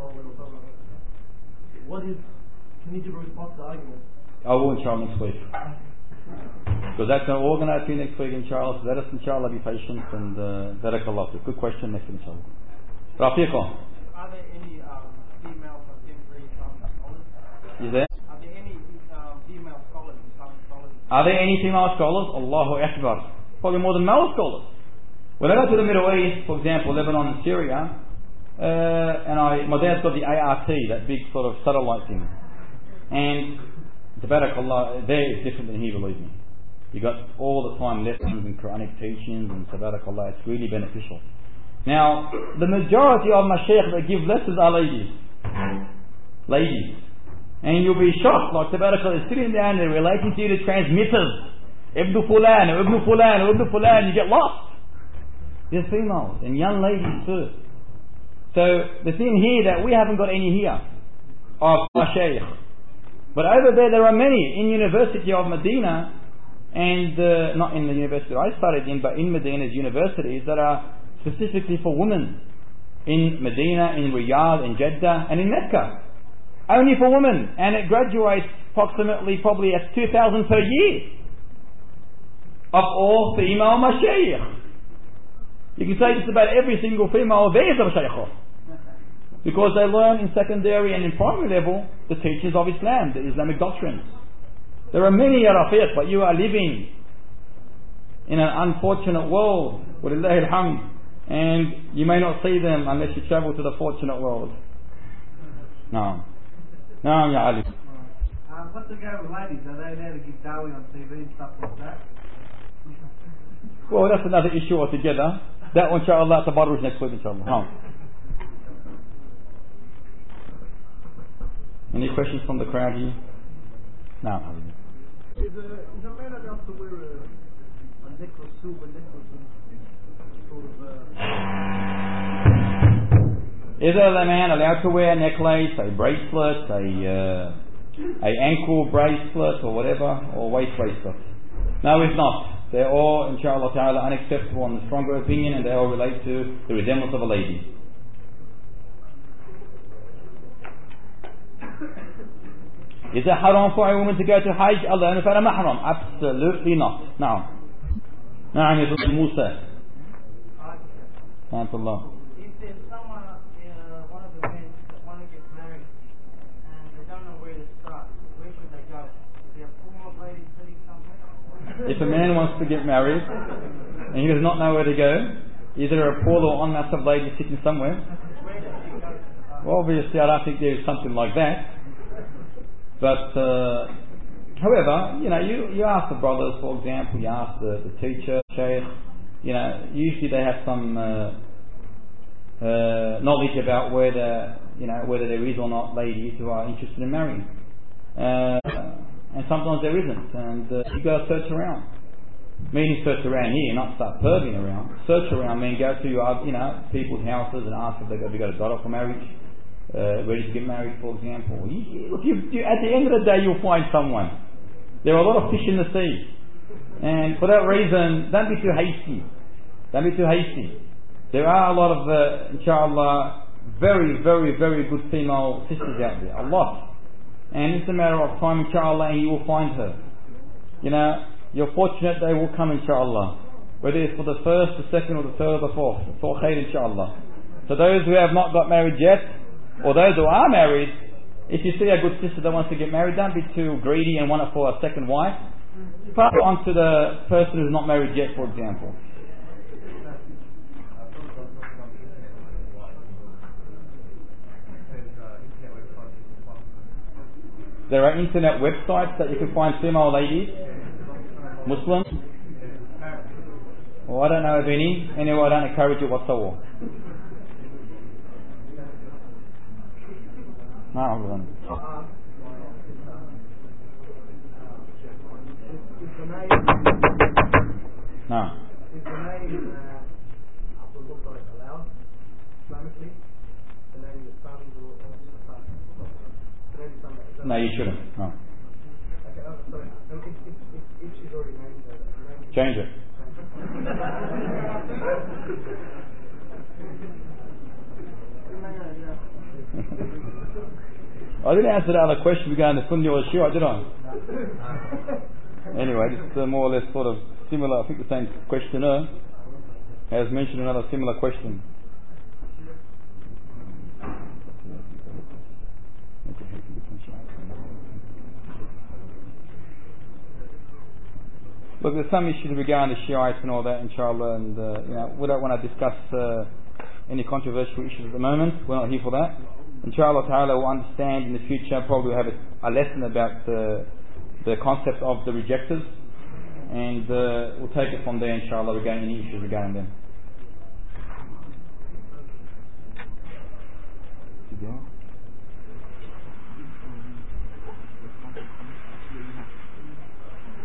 Can you give a response to the argument? I will inshallah next week. Because that's going to organize you next week inshallah. So let us inshallah be patient and barakallah. Good question next inshallah. Rafiqo. Are there any female contemporary scholars? Is there? Are there any female scholars, Islamic scholars? Are there any female scholars? Allahu Akbar. Probably more than male scholars. When I go to the Middle East, for example, Lebanon and Syria, and my dad's got the ART, that big sort of satellite thing. And tabarakallah, there is different than here, believe me. You got all the time lessons and Quranic teachings and tabarakallah, it's really beneficial. Now, the majority of mashaykh that give lessons are ladies. Ladies. And you'll be shocked, like tabarakallah, they're sitting down there relating to you the transmitters. Ibn Fulan, Ibn Fulan, Ibn Fulan, you get lost. There's females and young ladies too. So the thing here that we haven't got any here of Mashaykh. But over there are many in University of Medina, and not in the university I studied in, but in Medina's universities that are specifically for women. In Medina, in Riyadh, in Jeddah, and in Mecca. Only for women. And it graduates approximately probably at 2,000 per year. Of all female mashayikh. You can say this about every single female there is a mashayikh. Because they learn in secondary and in primary level the teachings of Islam, the Islamic doctrines. There are many Rafiq, but you are living in an unfortunate world. Walillahi alhamd. And you may not see them unless you travel to the fortunate world. No. No, Ya Ali. What's the go with ladies? Are they there to give dawah on TV and stuff like that? Well, that's another issue altogether. That one, inshallah, tabarruj next week, inshallah. Any questions from the crowd here? No. Is a man allowed to wear a necklace, silver necklace, and sort of... Is a man allowed to wear a necklace, a bracelet, a ankle bracelet or whatever, or waist bracelet? No, he's not. They're all, inshallah ta'ala, unacceptable in the stronger opinion, and they all relate to the resemblance of a lady. Is it haram for a woman to go to Hajj? Allah without a mahram? Absolutely not. Now, نعم يا موسى. Thank Allah. If there's someone, one of the men that want to get married and they don't know where to start, where should they go? Is there a pool of ladies sitting somewhere? If a man wants to get married and he does not know where to go, is there a pool or en masse of ladies sitting somewhere? Where should he go to start? Well, obviously I don't think there is something like that. But however, you ask the brothers, for example, you ask the teacher, sheikh, usually they have some knowledge about whether there is or not ladies who are interested in marrying. And sometimes there isn't, and you go search around. Meaning search around here, not start perving around. Search around, mean go to your, people's houses and ask if they've got a daughter for marriage, ready to get married, for example. At the end of the day, you'll find someone. There are a lot of fish in the sea, and for that reason, don't be too hasty. Don't be too hasty. There are a lot of, inshallah, very, very, very good female sisters out there. A lot. And it's a matter of time, inshallah, and you will find her. You're fortunate they will come, inshallah. Whether it's for the first, the second, or the third, or the fourth. It's all khair, inshallah. So those who have not got married yet, or those who are married, if you see a good sister that wants to get married, don't be too greedy and want it for a second wife. Pass it on to the person who's not married yet, for example. There are internet websites that you can find female ladies, Muslims. Well, I don't know of any. Anyway, I don't encourage it whatsoever. No. No, you shouldn't. No. Change it. I didn't answer the other question regarding the Sunni or Shia, did I? Anyway, just more or less sort of similar. I think the same questioner has mentioned another similar question. Look, there's some issues regarding the Shiites and all that, inshallah, and we don't want to discuss any controversial issues at the moment. We're not here for that. Inshallah ta'ala will understand in the future, probably we'll have a lesson about the concept of the rejectors, and we'll take it from there, inshallah, regarding any issues regarding them.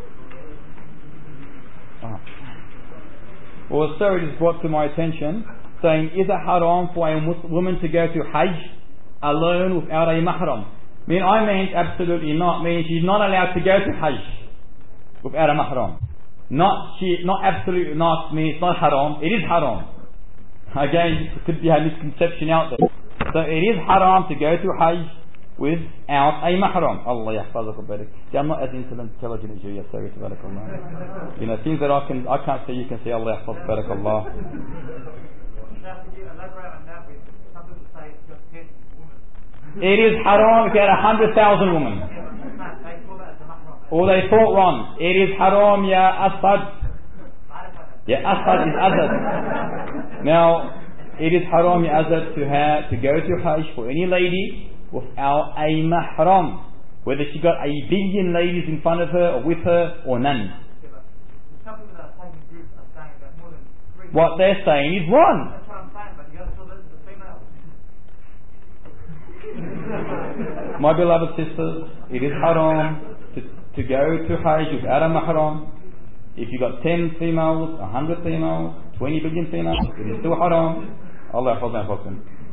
Well, a story just brought to my attention saying, is it haram for a woman to go to Hajj alone without a mahram? I meant absolutely not. She's not allowed to go to Hajj without a mahram. Not absolutely not, it's not haram. It is haram. Again, there could be a misconception out there. So it is haram to go to Hajj without a mahram. Allah yahfazukum barak. See, I'm not as intelligent as you, yes, sorry, tabarakallah. Things that I can't say, you can say, Allah yahfaz, barakallah. It is haram if you had 100,000 women. Or they thought wrong. It is haram, ya Asad. Ya Asad is Asad. Now, it is haram, ya Asad, to go to Hajj for any lady without a mahram. Whether she got a billion ladies in front of her or with her or none. What they're saying is wrong. My beloved sisters, it is haram to go to Hajj without a mahram. If you got 10 females, 100 females, 20 billion females, it is still haram. Allah yahfazna.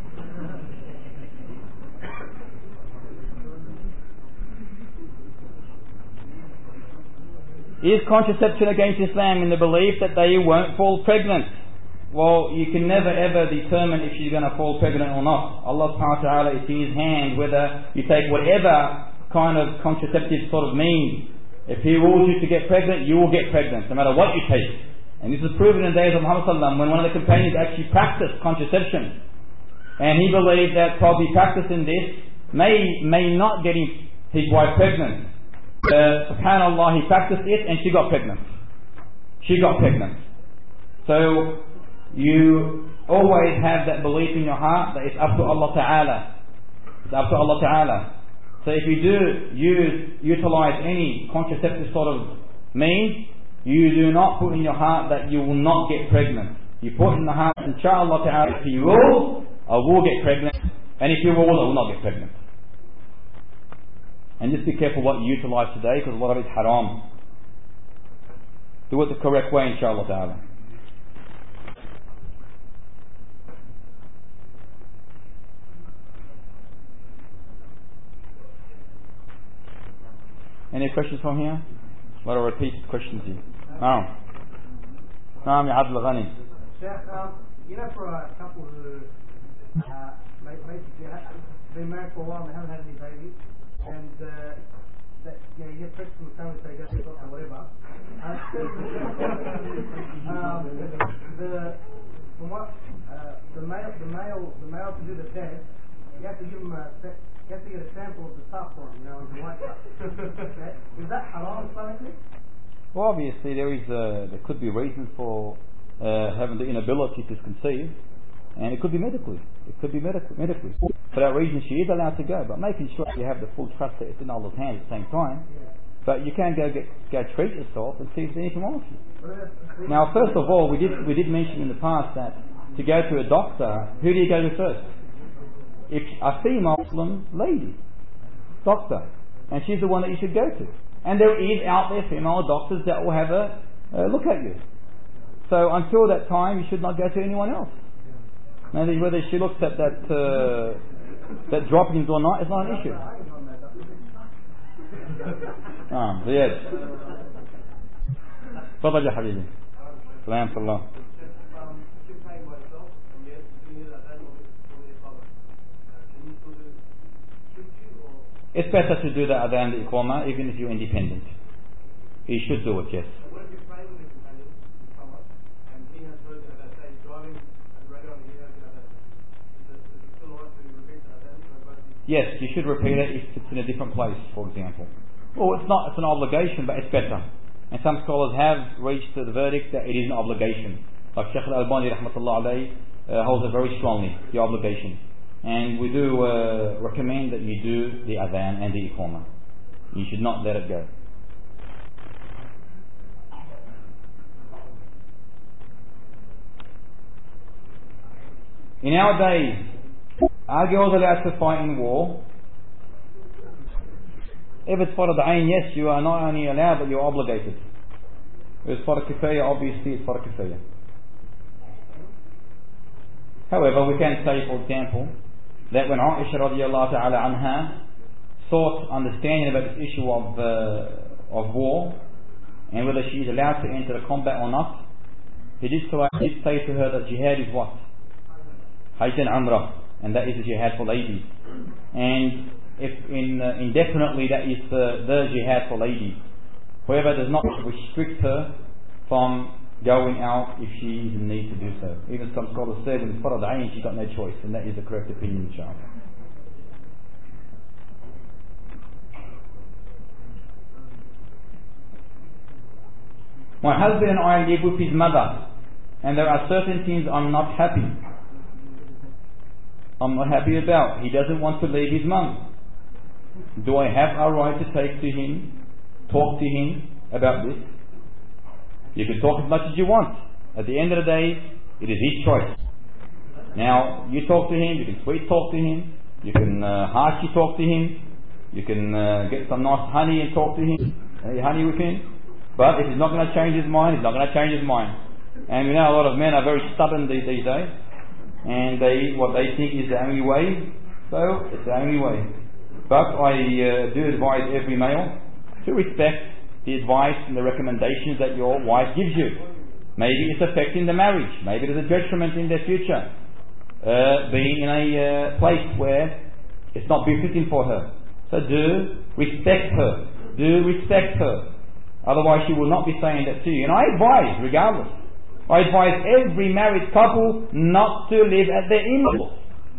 Is contraception against Islam in the belief that they won't fall pregnant? Well, you can never ever determine if she's going to fall pregnant or not. Allah subhanahu wa ta'ala, it's in His hand whether you take whatever kind of contraceptive sort of means. If He wills you to get pregnant, you will get pregnant, no matter what you take. And this is proven in the days of Muhammad sallallahu alaihi wasallam, when one of the companions actually practiced contraception. And he believed that probably practicing this may not get his wife pregnant. Subhanallah, he practiced it and she got pregnant. So, you always have that belief in your heart that it's up to Allah Ta'ala. So if you do utilize any contraceptive sort of means, you do not put in your heart that you will not get pregnant. You put in the heart, inshallah Ta'ala, if you will, I will get pregnant. And if you will, I will not get pregnant. And just be careful what you utilize today, because a lot of it's haram. Do it the correct way, inshallah Ta'ala. Any questions from here? A lot of repeated questions here. Ya Abdul Ghani. For a couple who basically have been married for a while and they haven't had any babies, and you get pregnant from the family, so you go to the doctor or whatever. The male to do the test, you have to give him you have to get a sample of the stuff for him, and the white stuff. Okay? Is that haram Islamically? Well, obviously there could be reasons for having the inability to conceive, and it could be medically. For that reason, she is allowed to go, but making sure you have the full trust that it's in Allah's hands at the same time. Yeah. But you can go treat yourself and see if there's anything wrong with you. Now, first of all, we did mention in the past that to go to a doctor, who do you go to first? If a female Muslim lady, doctor, and she's the one that you should go to. And there is out there female doctors that will have a look at you. So until that time, you should not go to anyone else. Now, whether she looks at that droppings or not, it's not an issue. Ziyad. Tafadhal ya habibi. Salam sallallahu. It's better to do the adhan, the iqamah, even if you're independent. You should do it, yes. What if you pray with your companion in Qamar, and he has heard the adhan, say he's driving and the radio on, he hears the adhan. Is it still right to repeat the adhan? Yes, you should repeat it if it's in a different place, for example. Well, it's an obligation, but it's better. And some scholars have reached to the verdict that it is an obligation. Like Shaykh al-Albani rahmatullah alayhi holds it very strongly, the obligation. And we do recommend that you do the adhan and the iqamah. You should not let it go. In our days, are girls allowed to fight in war? If it's farad ayn, yes, you are not only allowed, but you are obligated. If it's farad kifaya, obviously it's farad kifaya. However, we can say, for example, that when Aisha radiallahu ta'ala anha sought understanding about this issue of war and whether she is allowed to enter the combat or not, he did say to her that jihad is what? Hajj and Umrah, and that is the jihad for ladies. And if indefinitely, that is the jihad for ladies. However, does not restrict her from going out if she is in need to do so. Even some scholars say when it's farad ayn, she's got no choice, and that is the correct opinion, inshallah. My husband and I live with his mother, and there are certain things I'm not happy about. He doesn't want to leave his mum. Do I have a right to talk to him about this? You can talk as much as you want. At the end of the day, it is his choice. Now, you talk to him, you can sweet talk to him, you can harshly talk to him, you can get some nice honey and talk to him, honey with him. But if he's not going to change his mind, he's not going to change his mind. And we know a lot of men are very stubborn these days, and what they think is the only way, so it's the only way. But I do advise every male to respect the advice and the recommendations that your wife gives you. Maybe it's affecting the marriage, maybe there's a detriment in their future, being in a place where it's not befitting for her. So do respect her. Otherwise she will not be saying that to you. And I advise, regardless, I advise every married couple not to live at their in-laws.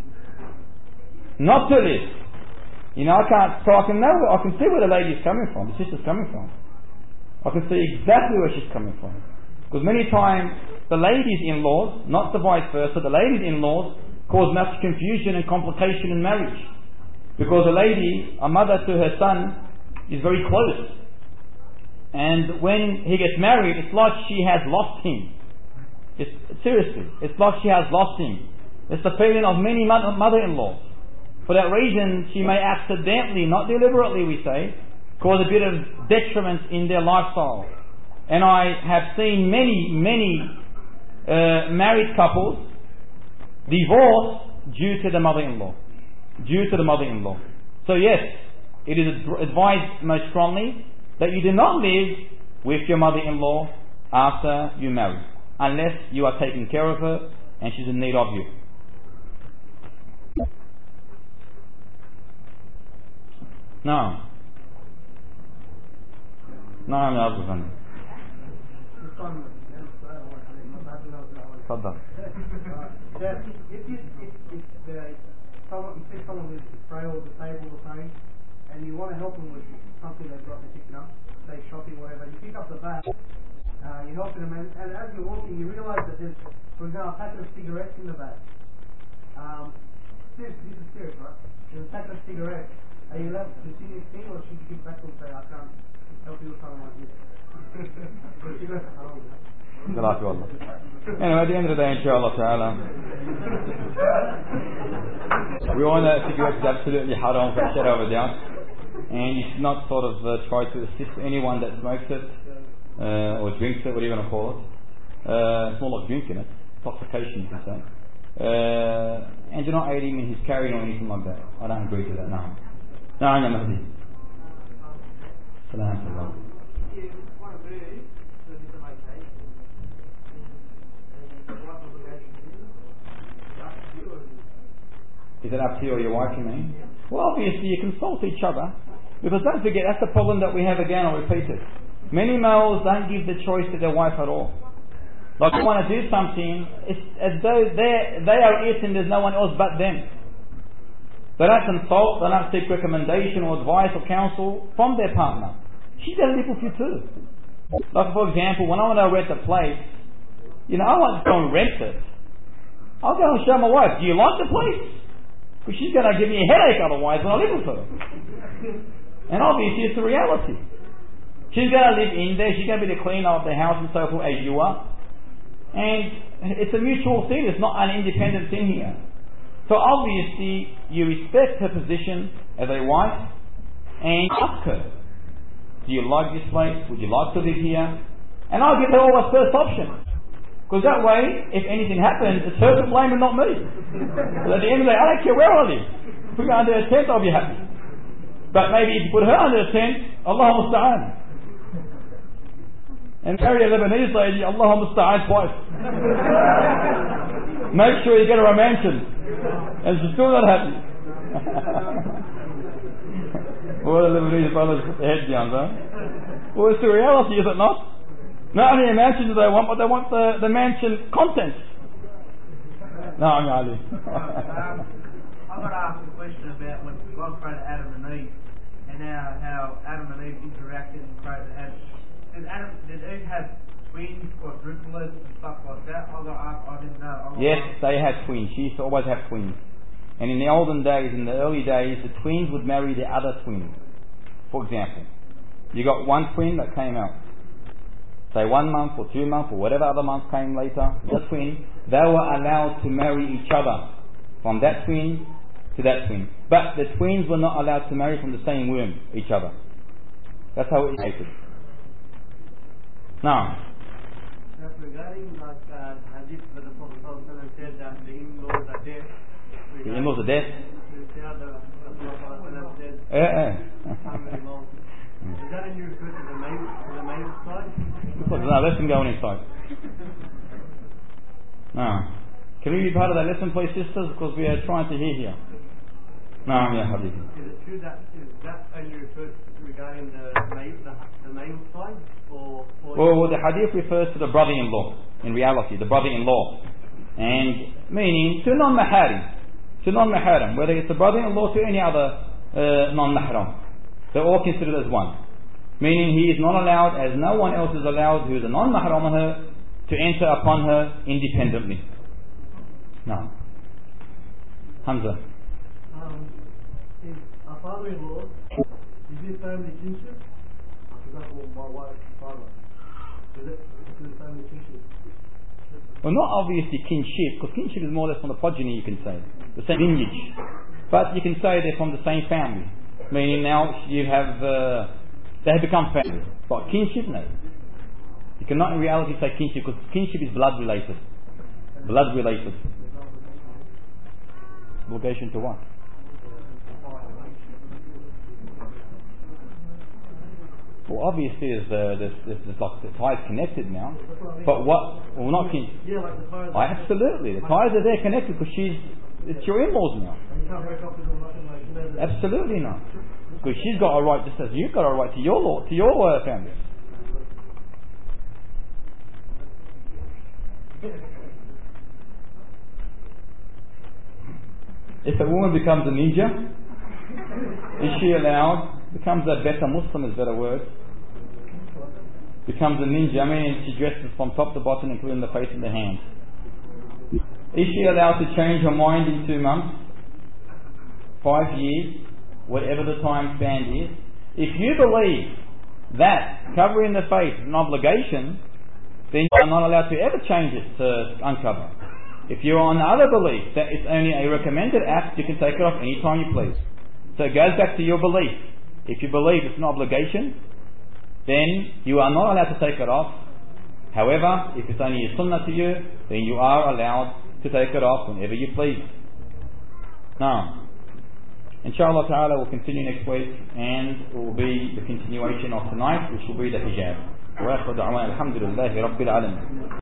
Not to live. I can see where the lady is coming from, the sister's coming from. I can see exactly where she's coming from. Because many times the ladies' in-laws, not the vice versa, the ladies' in-laws cause much confusion and complication in marriage. Because a lady, a mother to her son, is very close. And when he gets married, it's like she has lost him. Seriously, it's like she has lost him. It's the feeling of many mother-in-laws. For that reason, she may accidentally, not deliberately we say, cause a bit of detriment in their lifestyle. And I have seen many married couples divorce due to the mother-in-law. So yes, it is advised most strongly that you do not live with your mother-in-law after you marry, unless you are taking care of her and she's in need of you. No. تفضل. If someone is frail or disabled or something, and you want to help them with something they've got to pick up, say shopping, whatever, you pick up the bag, you're helping them, and as you're walking, you realise that there's, for example, a packet of cigarettes in the bag. This is serious, right? There's a packet of cigarettes. Are you allowed to continue to think, or should you give back to them and say, I can't help you with something like this? Anyway, at the end of the day, inshallah ta'ala, we all know that cigarettes is absolutely haram for a shadow of a doubt, and you should not sort of try to assist anyone that smokes it or drinks it, whatever you want to call it. It's more like drinking it, intoxication you can say, and do not aid him in his carrying or anything like that. I don't agree to that. No, Mahdi. Salam. Is it up to you or your wife, you mean? Well, obviously you consult each other, because don't forget, that's the problem that we have again, I'll repeat it. Many males don't give the choice to their wife at all. Like they want to do something, it's as though they are it and there's no one else but them. They don't consult, they don't seek recommendation or advice or counsel from their partner. She's got to live with you too. Like for example, when I want to rent a place, I won't go and rent it. I'll go and show my wife, do you like the place? Because she's going to give me a headache otherwise when I live with her. And obviously it's the reality. She's going to live in there, she's going to be the cleaner of the house and so forth as you are. And it's a mutual thing, it's not an independent thing here. So obviously you respect her position as a wife and ask her, do you like this place? Would you like to live here? And I'll give her always first option. Because that way, if anything happens, it's her to blame and not me. So at the end of the day, I don't care where I live. Put me under a tent, I'll be happy. But maybe if you put her under a tent, Allah musta'an. And marry a Lebanese lady, Allah musta'an twice. Make sure you get her a mansion. And she's still not happy. All the Lebanese brothers put their heads down, huh? Well, it's the reality, is it not? Not only a mansion do they want, but they want the mansion contents. No, I'm Ali. I've got to ask a question about when God created Adam and Eve, and how Adam and Eve interacted and created Adam. Did Eve have twins, quadruplets, and stuff like that? I've got to ask, I didn't know. Yes, they had twins. She used to always have twins. And in the olden days, in the early days, the twins would marry the other twins. For example, you got one twin that came out. Say 1 month or 2 months or whatever other month came later, the twin, they were allowed to marry each other. From that twin to that twin. But the twins were not allowed to marry from the same womb, each other. That's how it is hated. Now, regarding hadith where the Prophet said that the in-laws are dead. the in-laws are dead. Is that only referred to the male side? No, let's go on inside. Now, can we be part of that lesson, please, sisters? Because we are trying to hear here. No, yeah, Habibi. Is it true that only referred regarding the male side? Well, the hadith refers to the brother-in-law, in reality, the brother-in-law. And meaning to non-maharim. To non-maharim, whether it's a brother-in-law to any other non-mahram. They're all considered as one. Meaning he is not allowed, as no one else is allowed who is a non-mahram on her, to enter upon her independently. No. Hamza. Is a father-in-law, is it family kinship? For example, my wife's father. Is it family kinship? Well, not obviously kinship, because kinship is more or less from the progeny, you can say. The same lineage. But you can say they're from the same family. Meaning now you have, they have become family. But kinship, no. You cannot in reality say kinship, because kinship is blood related. Blood related. Obligation to what? Well, obviously there's like the ties connected now. But what? Well, not kinship. Yeah, like the ties. Oh, absolutely. The ties are there connected because it's your in-laws now. You can't break up with them, nothing like that. Absolutely not. Because she's got a right just as you've got a right to your law, to your family. If a woman becomes a ninja, is she allowed? Becomes a better Muslim is a better word. Becomes a ninja. I mean, she dresses from top to bottom, including the face and the hands. Is she allowed to change her mind in 2 months, 5 years, whatever the time span is? If you believe that covering the face is an obligation, then you are not allowed to ever change it to uncover. If you're on the other belief that it's only a recommended act, you can take it off any time you please. So it goes back to your belief. If you believe it's an obligation, then you are not allowed to take it off. However, if it's only a sunnah to you, then you are allowed to take it off whenever you please. Now, inshallah ta'ala we'll continue next week, and it will be the continuation of tonight, which will be the hijab. Wa akhir da'wana alhamdulillahi rabbil alamin.